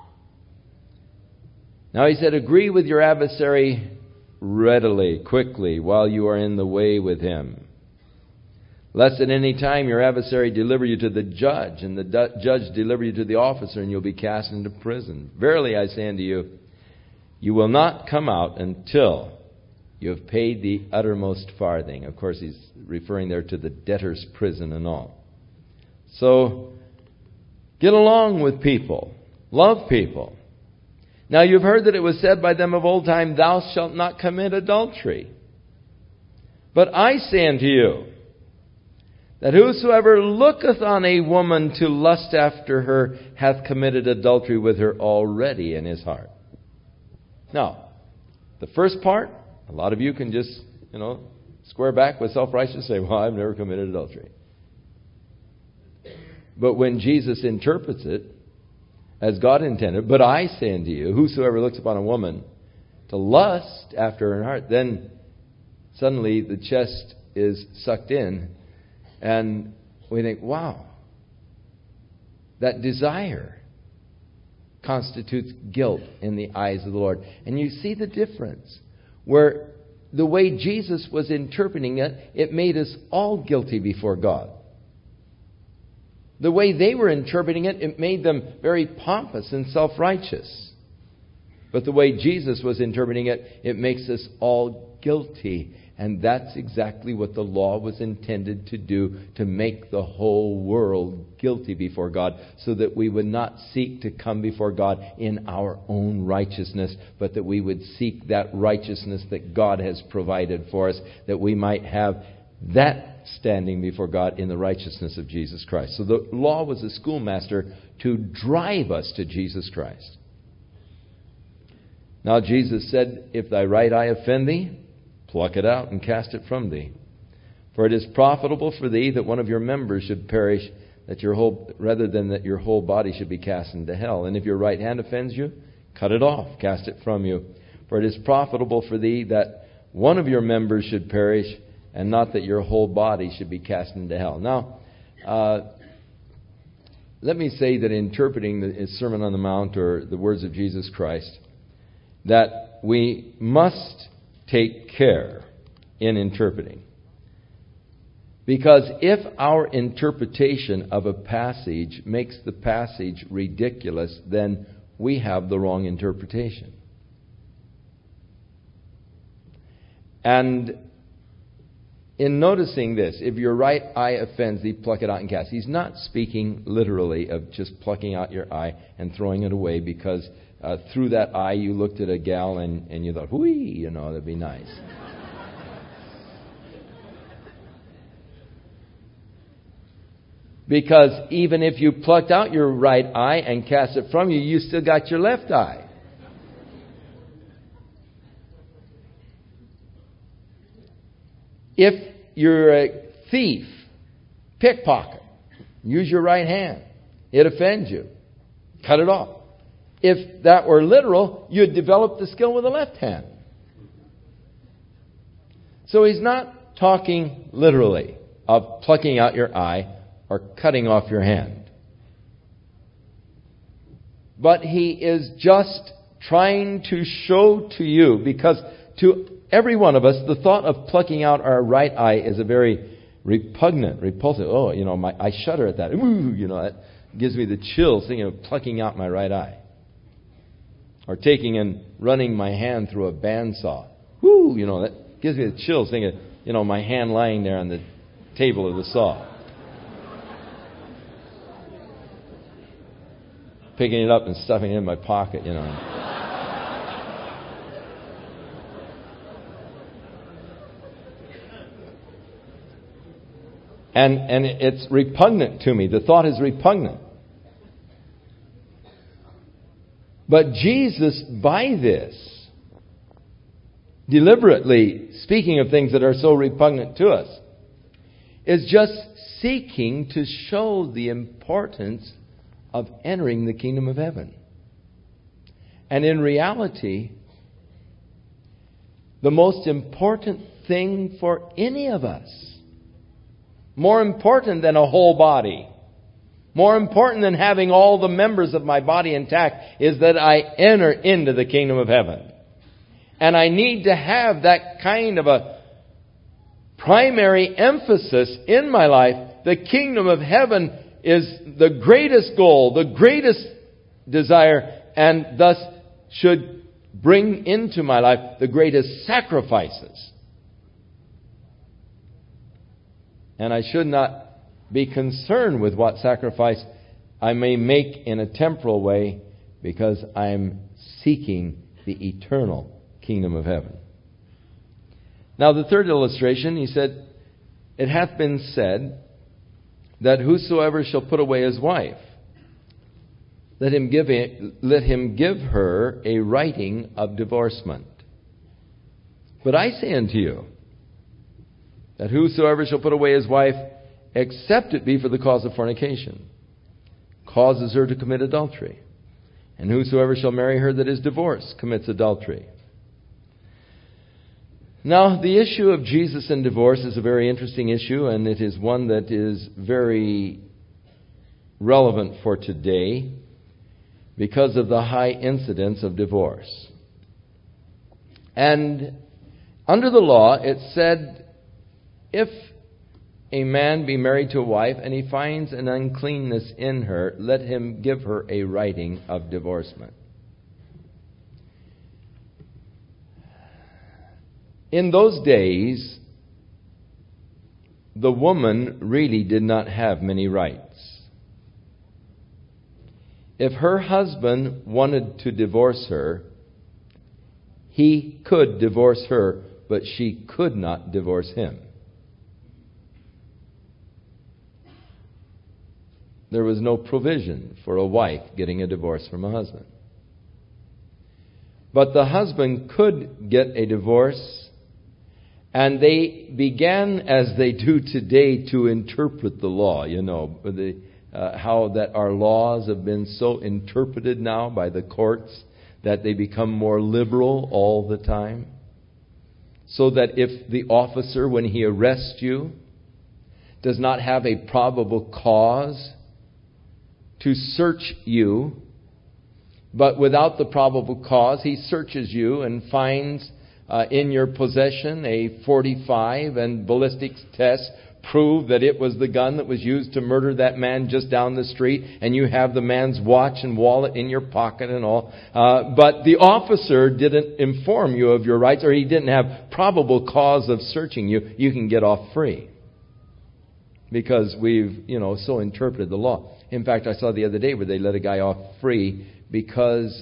Now he said, agree with your adversary readily, quickly, while you are in the way with him. Lest at any time your adversary deliver you to the judge, and the judge deliver you to the officer, and you'll be cast into prison. Verily I say unto you, you will not come out until you have paid the uttermost farthing. Of course, he's referring there to the debtor's prison and all. So, get along with people. Love people. Now, you've heard that it was said by them of old time, thou shalt not commit adultery. But I say unto you, that whosoever looketh on a woman to lust after her hath committed adultery with her already in his heart. Now, the first part, a lot of you can just, square back with self-righteousness and say, well, I've never committed adultery. But when Jesus interprets it as God intended, but I say unto you, whosoever looks upon a woman to lust after her heart, then suddenly the chest is sucked in, and we think, wow, that desire constitutes guilt in the eyes of the Lord. And you see the difference. Where the way Jesus was interpreting it, it made us all guilty before God. The way they were interpreting it, it made them very pompous and self-righteous. But the way Jesus was interpreting it, it makes us all guilty. And that's exactly what the law was intended to do, to make the whole world guilty before God, so that we would not seek to come before God in our own righteousness, but that we would seek that righteousness that God has provided for us, that we might have that standing before God in the righteousness of Jesus Christ. So the law was a schoolmaster to drive us to Jesus Christ. Now Jesus said, if thy right eye offend thee, pluck it out and cast it from thee. For it is profitable for thee that one of your members should perish, rather than that your whole body should be cast into hell. And if your right hand offends you, cut it off, cast it from you. For it is profitable for thee that one of your members should perish, and not that your whole body should be cast into hell. Now, let me say that interpreting the Sermon on the Mount or the words of Jesus Christ, that we must take care in interpreting. Because if our interpretation of a passage makes the passage ridiculous, then we have the wrong interpretation. And in noticing this, if your right eye offends thee, pluck it out and cast. He's not speaking literally of just plucking out your eye and throwing it away because through that eye you looked at a gal and you thought, whee, that'd be nice. Because even if you plucked out your right eye and cast it from you, you still got your left eye. If you're a thief, pickpocket, use your right hand. It offends you. Cut it off. If that were literal, you'd develop the skill with the left hand. So he's not talking literally of plucking out your eye or cutting off your hand. But he is just trying to show to you, because to every one of us, the thought of plucking out our right eye is a very repugnant, repulsive. Oh, I shudder at that. Ooh, that gives me the chills thinking of plucking out my right eye. Or taking and running my hand through a bandsaw. Whoo, that gives me the chills thinking of, my hand lying there on the table of the saw. Picking it up and stuffing it in my pocket, And it's repugnant to me. The thought is repugnant. But Jesus, by this, deliberately speaking of things that are so repugnant to us, is just seeking to show the importance of entering the kingdom of heaven. And in reality, the most important thing for any of us, more important than a whole body, more important than having all the members of my body intact, is that I enter into the kingdom of heaven. And I need to have that kind of a primary emphasis in my life. The kingdom of heaven is the greatest goal, the greatest desire, and thus should bring into my life the greatest sacrifices. And I should not be concerned with what sacrifice I may make in a temporal way, because I'm seeking the eternal kingdom of heaven. Now the third illustration, he said, it hath been said that whosoever shall put away his wife, let him give her a writing of divorcement. But I say unto you, that whosoever shall put away his wife, except it be for the cause of fornication, causes her to commit adultery. And whosoever shall marry her that is divorced commits adultery. Now, the issue of Jesus and divorce is a very interesting issue, and it is one that is very relevant for today because of the high incidence of divorce. And under the law, it said, if a man be married to a wife and he finds an uncleanness in her, let him give her a writing of divorcement. In those days, the woman really did not have many rights. If her husband wanted to divorce her, he could divorce her, but she could not divorce him. There was no provision for a wife getting a divorce from a husband. But the husband could get a divorce, and they began, as they do today, to interpret the law. How that our laws have been so interpreted now by the courts that they become more liberal all the time. So that if the officer, when he arrests you, does not have a probable cause to search you, but without the probable cause. He searches you and finds in your possession a .45, and ballistics tests prove that it was the gun that was used to murder that man just down the street, and you have the man's watch and wallet in your pocket and all. But the officer didn't inform you of your rights, or he didn't have probable cause of searching you. You can get off free. Because we've, so interpreted the law. In fact, I saw the other day where they let a guy off free because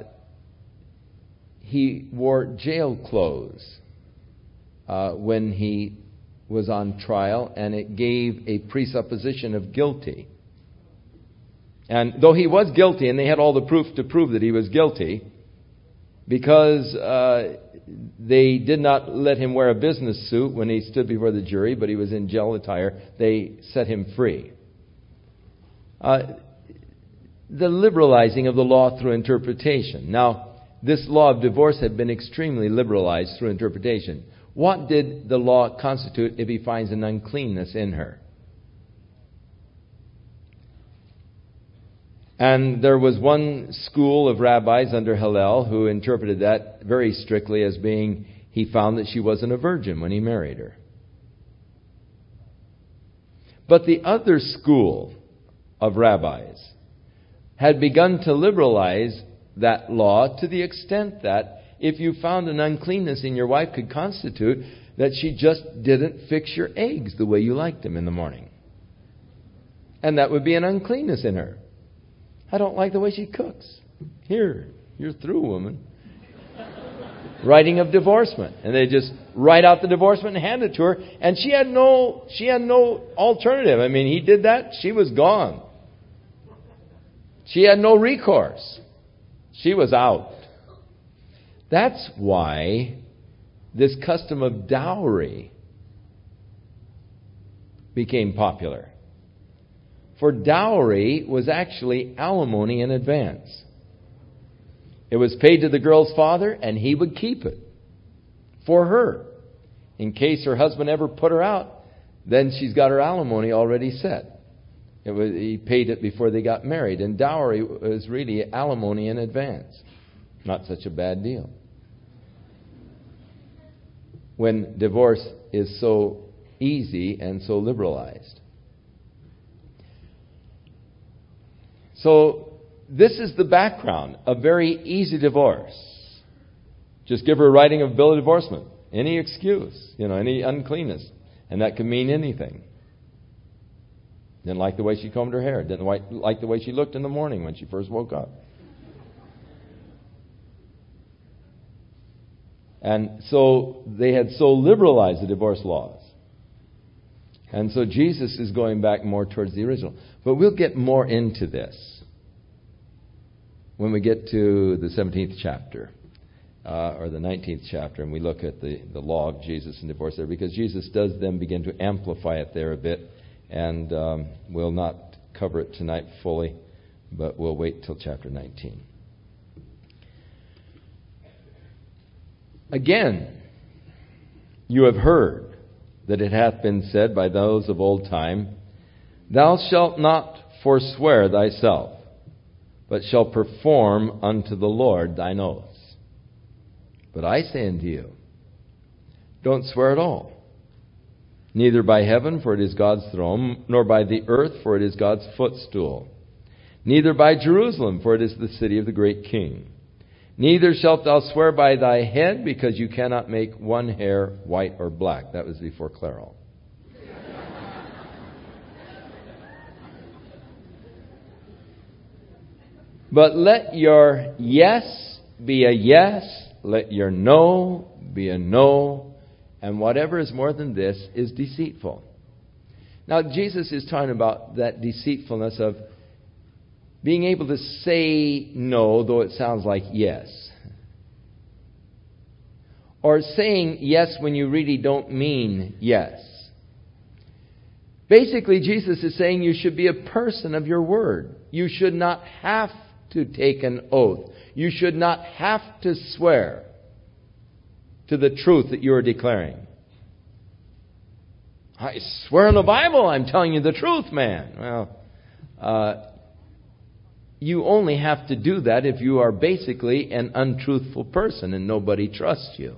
he wore jail clothes when he was on trial, and it gave a presupposition of guilty. And though he was guilty, and they had all the proof to prove that he was guilty, because they did not let him wear a business suit when he stood before the jury, but he was in jail attire, they set him free. The liberalizing of the law through interpretation. Now, this law of divorce had been extremely liberalized through interpretation. What did the law constitute if he finds an uncleanness in her? And there was one school of rabbis under Hillel who interpreted that very strictly as being, he found that she wasn't a virgin when he married her. But the other school of rabbis had begun to liberalize that law to the extent that if you found an uncleanness in your wife could constitute that she just didn't fix your eggs the way you liked them in the morning. And that would be an uncleanness in her. I don't like the way she cooks. Here, you're through, woman. Writing of divorcement. And they just write out the divorcement and hand it to her. And she had no alternative. I mean, he did that, she was gone. She had no recourse. She was out. That's why this custom of dowry became popular. For dowry was actually alimony in advance. It was paid to the girl's father, and he would keep it for her. In case her husband ever put her out, then she's got her alimony already set. He paid it before they got married. And dowry was really alimony in advance. Not such a bad deal. When divorce is so easy and so liberalized. So this is the background. A very easy divorce. Just give her a writing of bill of divorcement. Any excuse, any uncleanness. And that could mean anything. Didn't like the way she combed her hair. Didn't like the way she looked in the morning when she first woke up. And so they had so liberalized the divorce laws. And so Jesus is going back more towards the original. But we'll get more into this when we get to the 17th chapter. Or the 19th chapter, and we look at the law of Jesus and divorce there, because Jesus does then begin to amplify it there a bit, and we'll not cover it tonight fully, but we'll wait till chapter 19. Again, you have heard that it hath been said by those of old time, Thou shalt not forswear thyself, but shalt perform unto the Lord thine oaths. But I say unto you, don't swear at all, neither by heaven, for it is God's throne, nor by the earth, for it is God's footstool, neither by Jerusalem, for it is the city of the great King. Neither shalt thou swear by thy head, because you cannot make one hair white or black. That was before Clairol. But let your yes be a yes, let your no be a no, and whatever is more than this is deceitful. Now, Jesus is talking about that deceitfulness of being able to say no, though it sounds like yes. Or saying yes when you really don't mean yes. Basically, Jesus is saying you should be a person of your word. You should not have to take an oath. You should not have to swear to the truth that you are declaring. I swear on the Bible I'm telling you the truth, man. Well, you only have to do that if you are basically an untruthful person and nobody trusts you.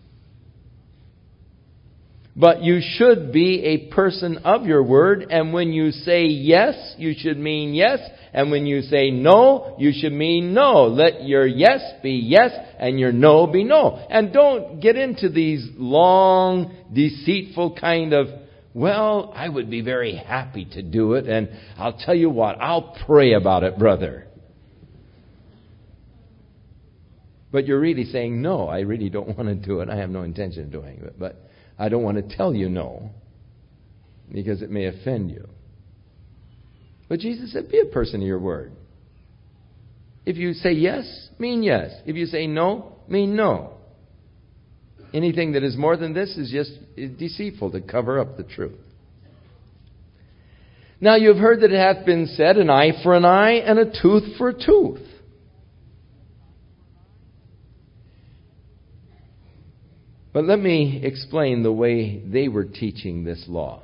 But you should be a person of your word, and when you say yes, you should mean yes, and when you say no, you should mean no. Let your yes be yes, and your no be no. And don't get into these long, deceitful kind of, well, I would be very happy to do it, and I'll tell you what, I'll pray about it, brother. But you're really saying, no, I really don't want to do it. I have no intention of doing it, but I don't want to tell you no, because it may offend you. But Jesus said, be a person of your word. If you say yes, mean yes. If you say no, mean no. Anything that is more than this is just deceitful to cover up the truth. Now you have heard that it hath been said, an eye for an eye and a tooth for a tooth. But let me explain the way they were teaching this law.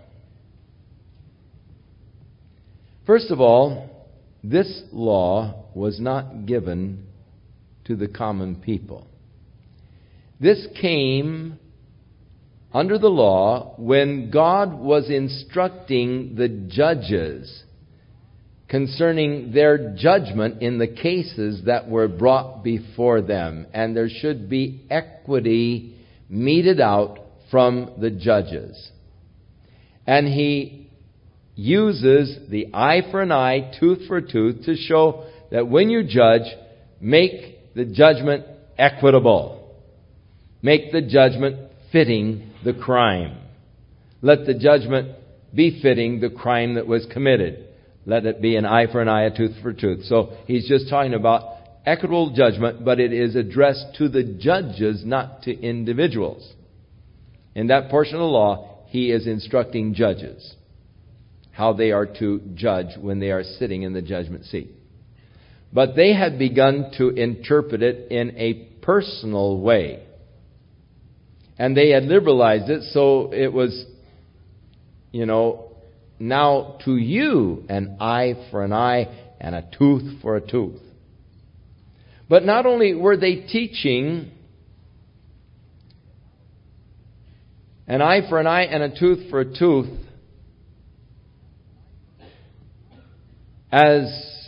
First of all, this law was not given to the common people. This came under the law when God was instructing the judges concerning their judgment in the cases that were brought before them. And there should be equity meted out from the judges. And he uses the eye for an eye, tooth for a tooth, to show that when you judge, make the judgment equitable. Make the judgment fitting the crime. Let the judgment be fitting the crime that was committed. Let it be an eye for an eye, a tooth for a tooth. So he's just talking about equitable judgment, but it is addressed to the judges, not to individuals. In that portion of the law, he is instructing judges how they are to judge when they are sitting in the judgment seat. But they had begun to interpret it in a personal way. And they had liberalized it, so it was, now to you an eye for an eye and a tooth for a tooth. But not only were they teaching an eye for an eye and a tooth for a tooth as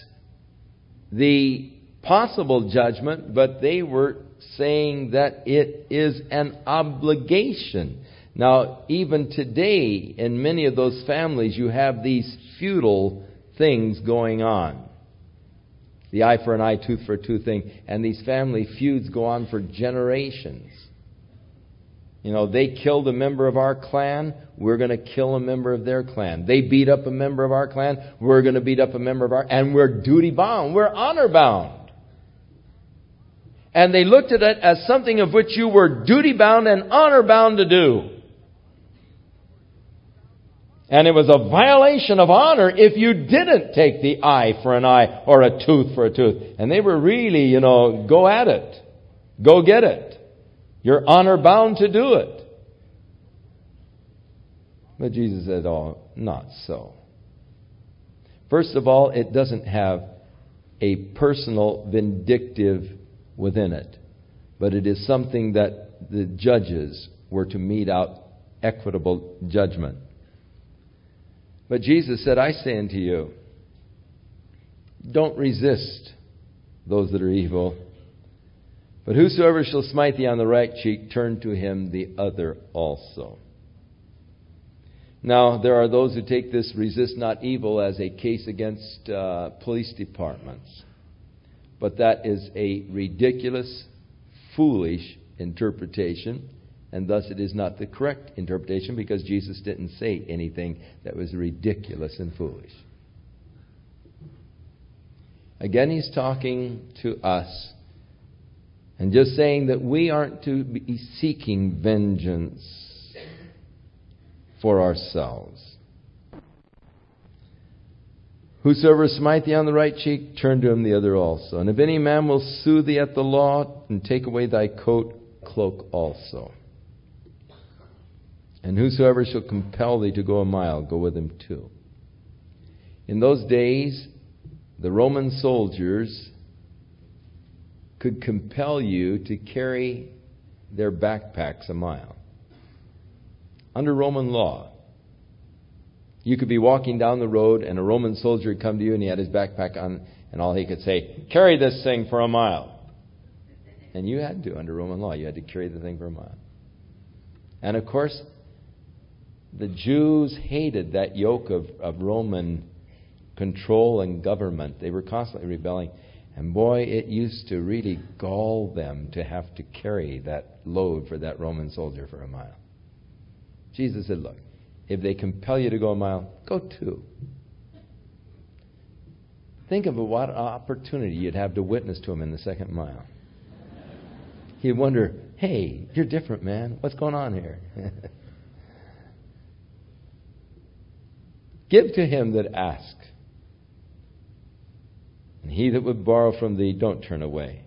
the possible judgment, but they were saying that it is an obligation. Now, even today, in many of those families, you have these feudal things going on. The eye for an eye, tooth for a tooth thing. And these family feuds go on for generations. They killed a member of our clan, we're going to kill a member of their clan. They beat up a member of our clan, we're going to beat up a member of our... And we're duty bound, we're honor bound. And they looked at it as something of which you were duty bound and honor bound to do. And it was a violation of honor if you didn't take the eye for an eye or a tooth for a tooth. And they were really, go at it. Go get it. You're honor bound to do it. But Jesus said, oh, not so. First of all, it doesn't have a personal vindictive within it. But it is something that the judges were to mete out equitable judgment. But Jesus said, I say unto you, don't resist those that are evil. But whosoever shall smite thee on the right cheek, turn to him the other also. Now, there are those who take this resist not evil as a case against police departments. But that is a ridiculous, foolish interpretation. And thus it is not the correct interpretation, because Jesus didn't say anything that was ridiculous and foolish. Again, he's talking to us and just saying that we aren't to be seeking vengeance for ourselves. Whosoever smite thee on the right cheek, turn to him the other also. And if any man will sue thee at the law, and take away thy coat, cloak also. And whosoever shall compel thee to go a mile, go with him too. In those days, the Roman soldiers could compel you to carry their backpacks a mile. Under Roman law, you could be walking down the road and a Roman soldier would come to you and he had his backpack on and all he could say, carry this thing for a mile. And you had to, under Roman law, you had to carry the thing for a mile. And of course, the Jews hated that yoke of Roman control and government. They were constantly rebelling. And boy, it used to really gall them to have to carry that load for that Roman soldier for a mile. Jesus said, look, if they compel you to go a mile, go 2. Think of what opportunity you'd have to witness to him in the second mile. He'd wonder, hey, you're different, man. What's going on here? Give to him that asks. And he that would borrow from thee, don't turn away.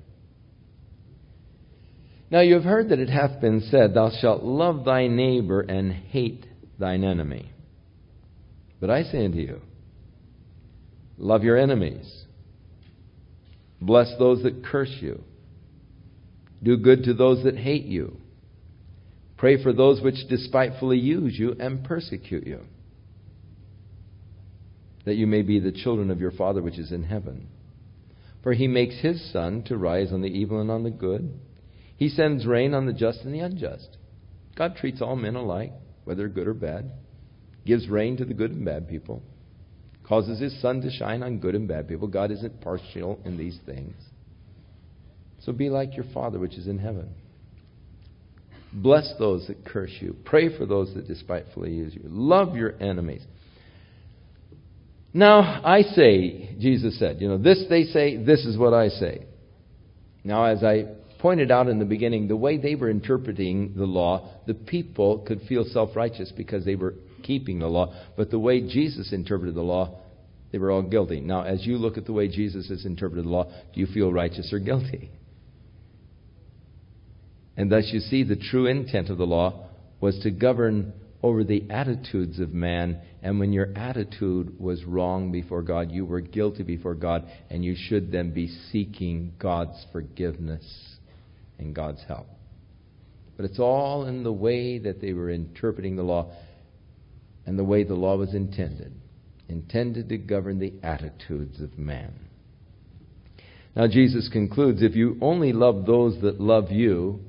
Now you have heard that it hath been said, thou shalt love thy neighbor and hate thine enemy. But I say unto you, love your enemies. Bless those that curse you. Do good to those that hate you. Pray for those which despitefully use you and persecute you, that you may be the children of your Father which is in heaven. For he makes his sun to rise on the evil and on the good. He sends rain on the just and the unjust. God treats all men alike, whether good or bad. Gives rain to the good and bad people. Causes his sun to shine on good and bad people. God isn't partial in these things. So be like your Father which is in heaven. Bless those that curse you. Pray for those that despitefully use you. Love your enemies. Now, I say, Jesus said, this they say, this is what I say. Now, as I pointed out in the beginning, the way they were interpreting the law, the people could feel self-righteous because they were keeping the law. But the way Jesus interpreted the law, they were all guilty. Now, as you look at the way Jesus has interpreted the law, do you feel righteous or guilty? And thus you see the true intent of the law was to govern over the attitudes of man. And when your attitude was wrong before God, you were guilty before God, and you should then be seeking God's forgiveness and God's help. But it's all in the way that they were interpreting the law and the way the law was intended to govern the attitudes of man. Now Jesus concludes, if you only love those that love you,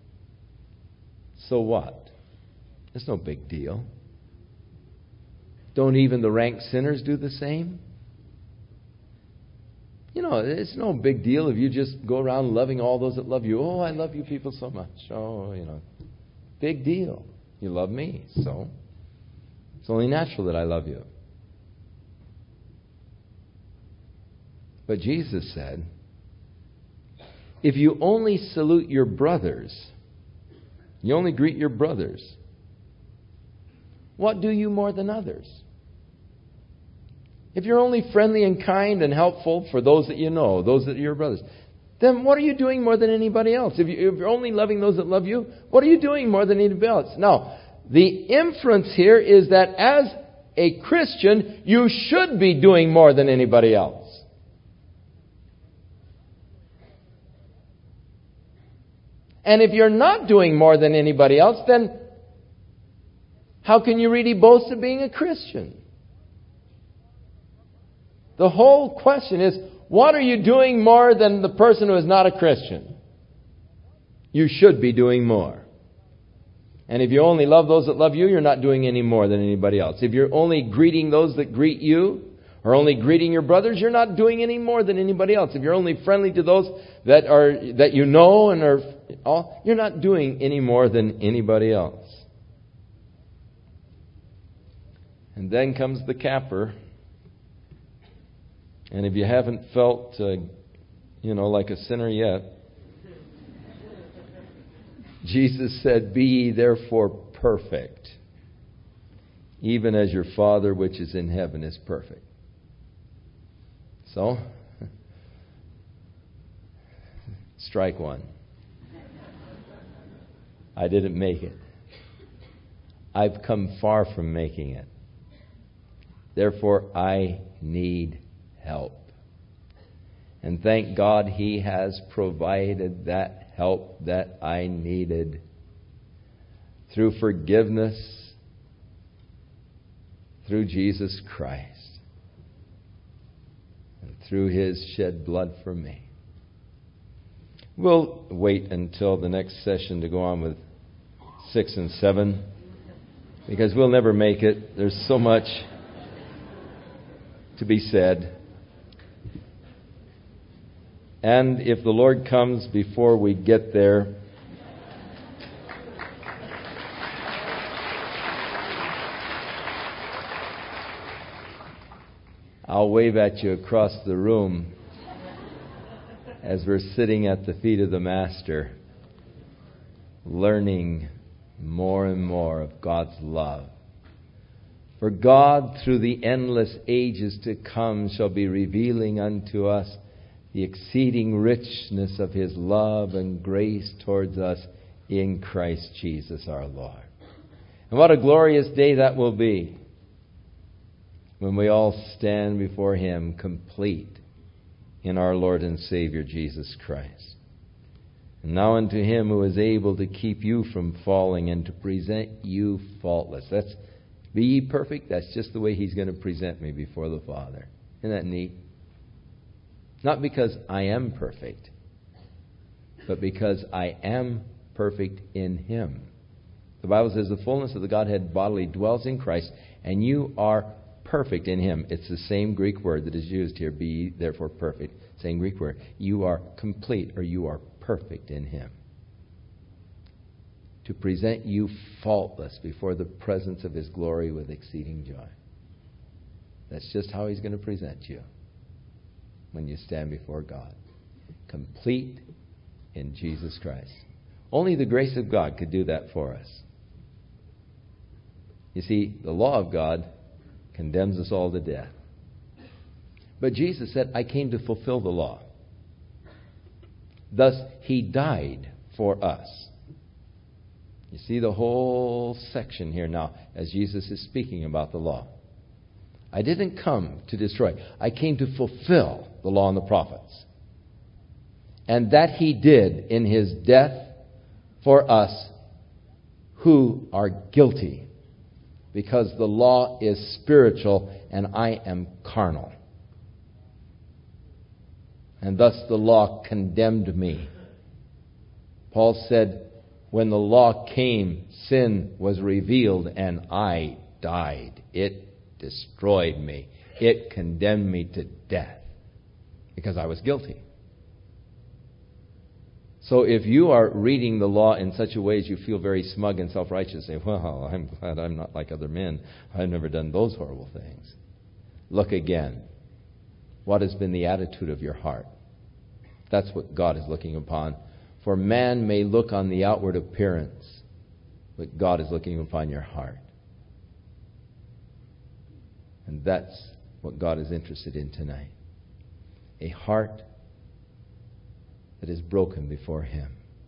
so what? It's no big deal. Don't even the rank sinners do the same? It's no big deal if you just go around loving all those that love you. Oh, I love you people so much. Oh, big deal. You love me, so it's only natural that I love you. But Jesus said, if you only salute your brothers, you only greet your brothers, what do you more than others? If you're only friendly and kind and helpful for those that you know, those that are your brothers, then what are you doing more than anybody else? If you're only loving those that love you, what are you doing more than anybody else? Now, the inference here is that as a Christian, you should be doing more than anybody else. And if you're not doing more than anybody else, then how can you really boast of being a Christian? The whole question is, what are you doing more than the person who is not a Christian? You should be doing more. And if you only love those that love you, you're not doing any more than anybody else. If you're only greeting those that greet you, or only greeting your brothers, you're not doing any more than anybody else. If you're only friendly to those that you know and are all, you're not doing any more than anybody else. And then comes the capper. And if you haven't felt, like a sinner yet, Jesus said, be ye therefore perfect, even as your Father which is in heaven is perfect. So, strike one. I didn't make it. I've come far from making it. Therefore, I need help. And thank God He has provided that help that I needed through forgiveness, through Jesus Christ, and through His shed blood for me. We'll wait until the next session to go on with 6 and 7, because we'll never make it. There's so much to be said. And if the Lord comes before we get there, I'll wave at you across the room as we're sitting at the feet of the Master, learning more and more of God's love. For God, through the endless ages to come, shall be revealing unto us the exceeding richness of His love and grace towards us in Christ Jesus our Lord. And what a glorious day that will be when we all stand before Him complete in our Lord and Savior Jesus Christ. And now unto Him who is able to keep you from falling and to present you faultless. That's be ye perfect. That's just the way He's going to present me before the Father. Isn't that neat? Not because I am perfect, but because I am perfect in Him. The Bible says the fullness of the Godhead bodily dwells in Christ, and you are perfect in Him. It's the same Greek word that is used here, be ye therefore perfect. Same Greek word. You are complete, or you are perfect in Him. To present you faultless before the presence of His glory with exceeding joy. That's just how He's going to present you when you stand before God. Complete in Jesus Christ. Only the grace of God could do that for us. You see, the law of God condemns us all to death. But Jesus said, I came to fulfill the law. Thus, He died for us. You see the whole section here now as Jesus is speaking about the law. I didn't come to destroy. I came to fulfill the law and the prophets. And that He did in His death for us who are guilty. Because the law is spiritual and I am carnal. And thus the law condemned me. Paul said, when the law came, sin was revealed and I died. It destroyed me. It condemned me to death because I was guilty. So if you are reading the law in such a way as you feel very smug and self-righteous, say, well, I'm glad I'm not like other men. I've never done those horrible things. Look again. What has been the attitude of your heart? That's what God is looking upon. For man may look on the outward appearance, but God is looking upon your heart. And that's what God is interested in tonight. A heart that is broken before Him.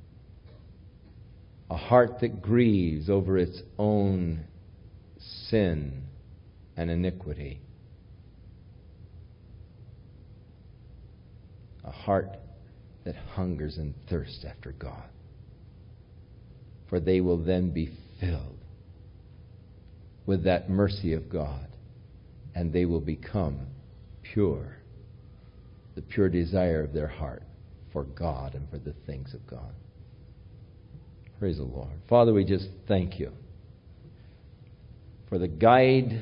A heart that grieves over its own sin and iniquity. A heart that hungers and thirsts after God. For they will then be filled with that mercy of God, and they will become pure. The pure desire of their heart for God and for the things of God. Praise the Lord. Father, we just thank You for the guide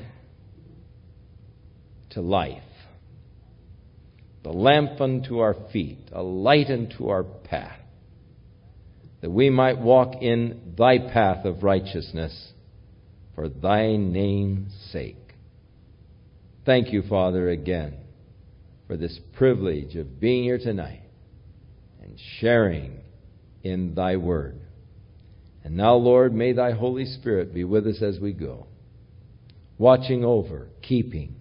to life, the lamp unto our feet, a light unto our path, that we might walk in Thy path of righteousness for Thy name's sake. Thank You, Father, again for this privilege of being here tonight and sharing in Thy Word. And now, Lord, may Thy Holy Spirit be with us as we go, watching over, keeping.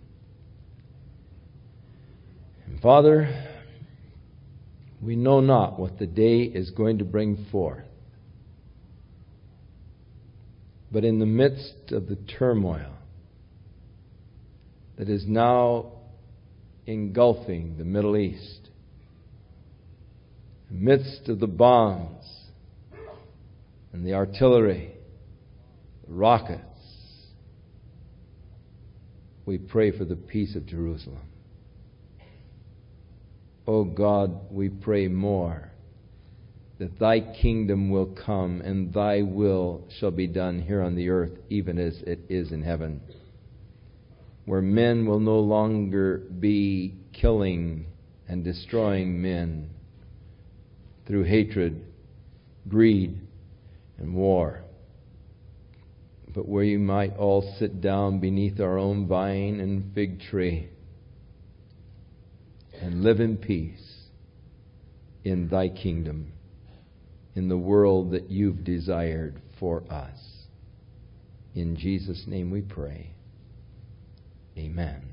And Father, we know not what the day is going to bring forth. But in the midst of the turmoil that is now engulfing the Middle East, midst of the bombs and the artillery, the rockets, we pray for the peace of Jerusalem. O God, we pray more that Thy kingdom will come and Thy will shall be done here on the earth even as it is in heaven, where men will no longer be killing and destroying men through hatred, greed, and war, but where you might all sit down beneath our own vine and fig tree and live in peace in Thy kingdom, in the world that You've desired for us. In Jesus' name we pray. Amen.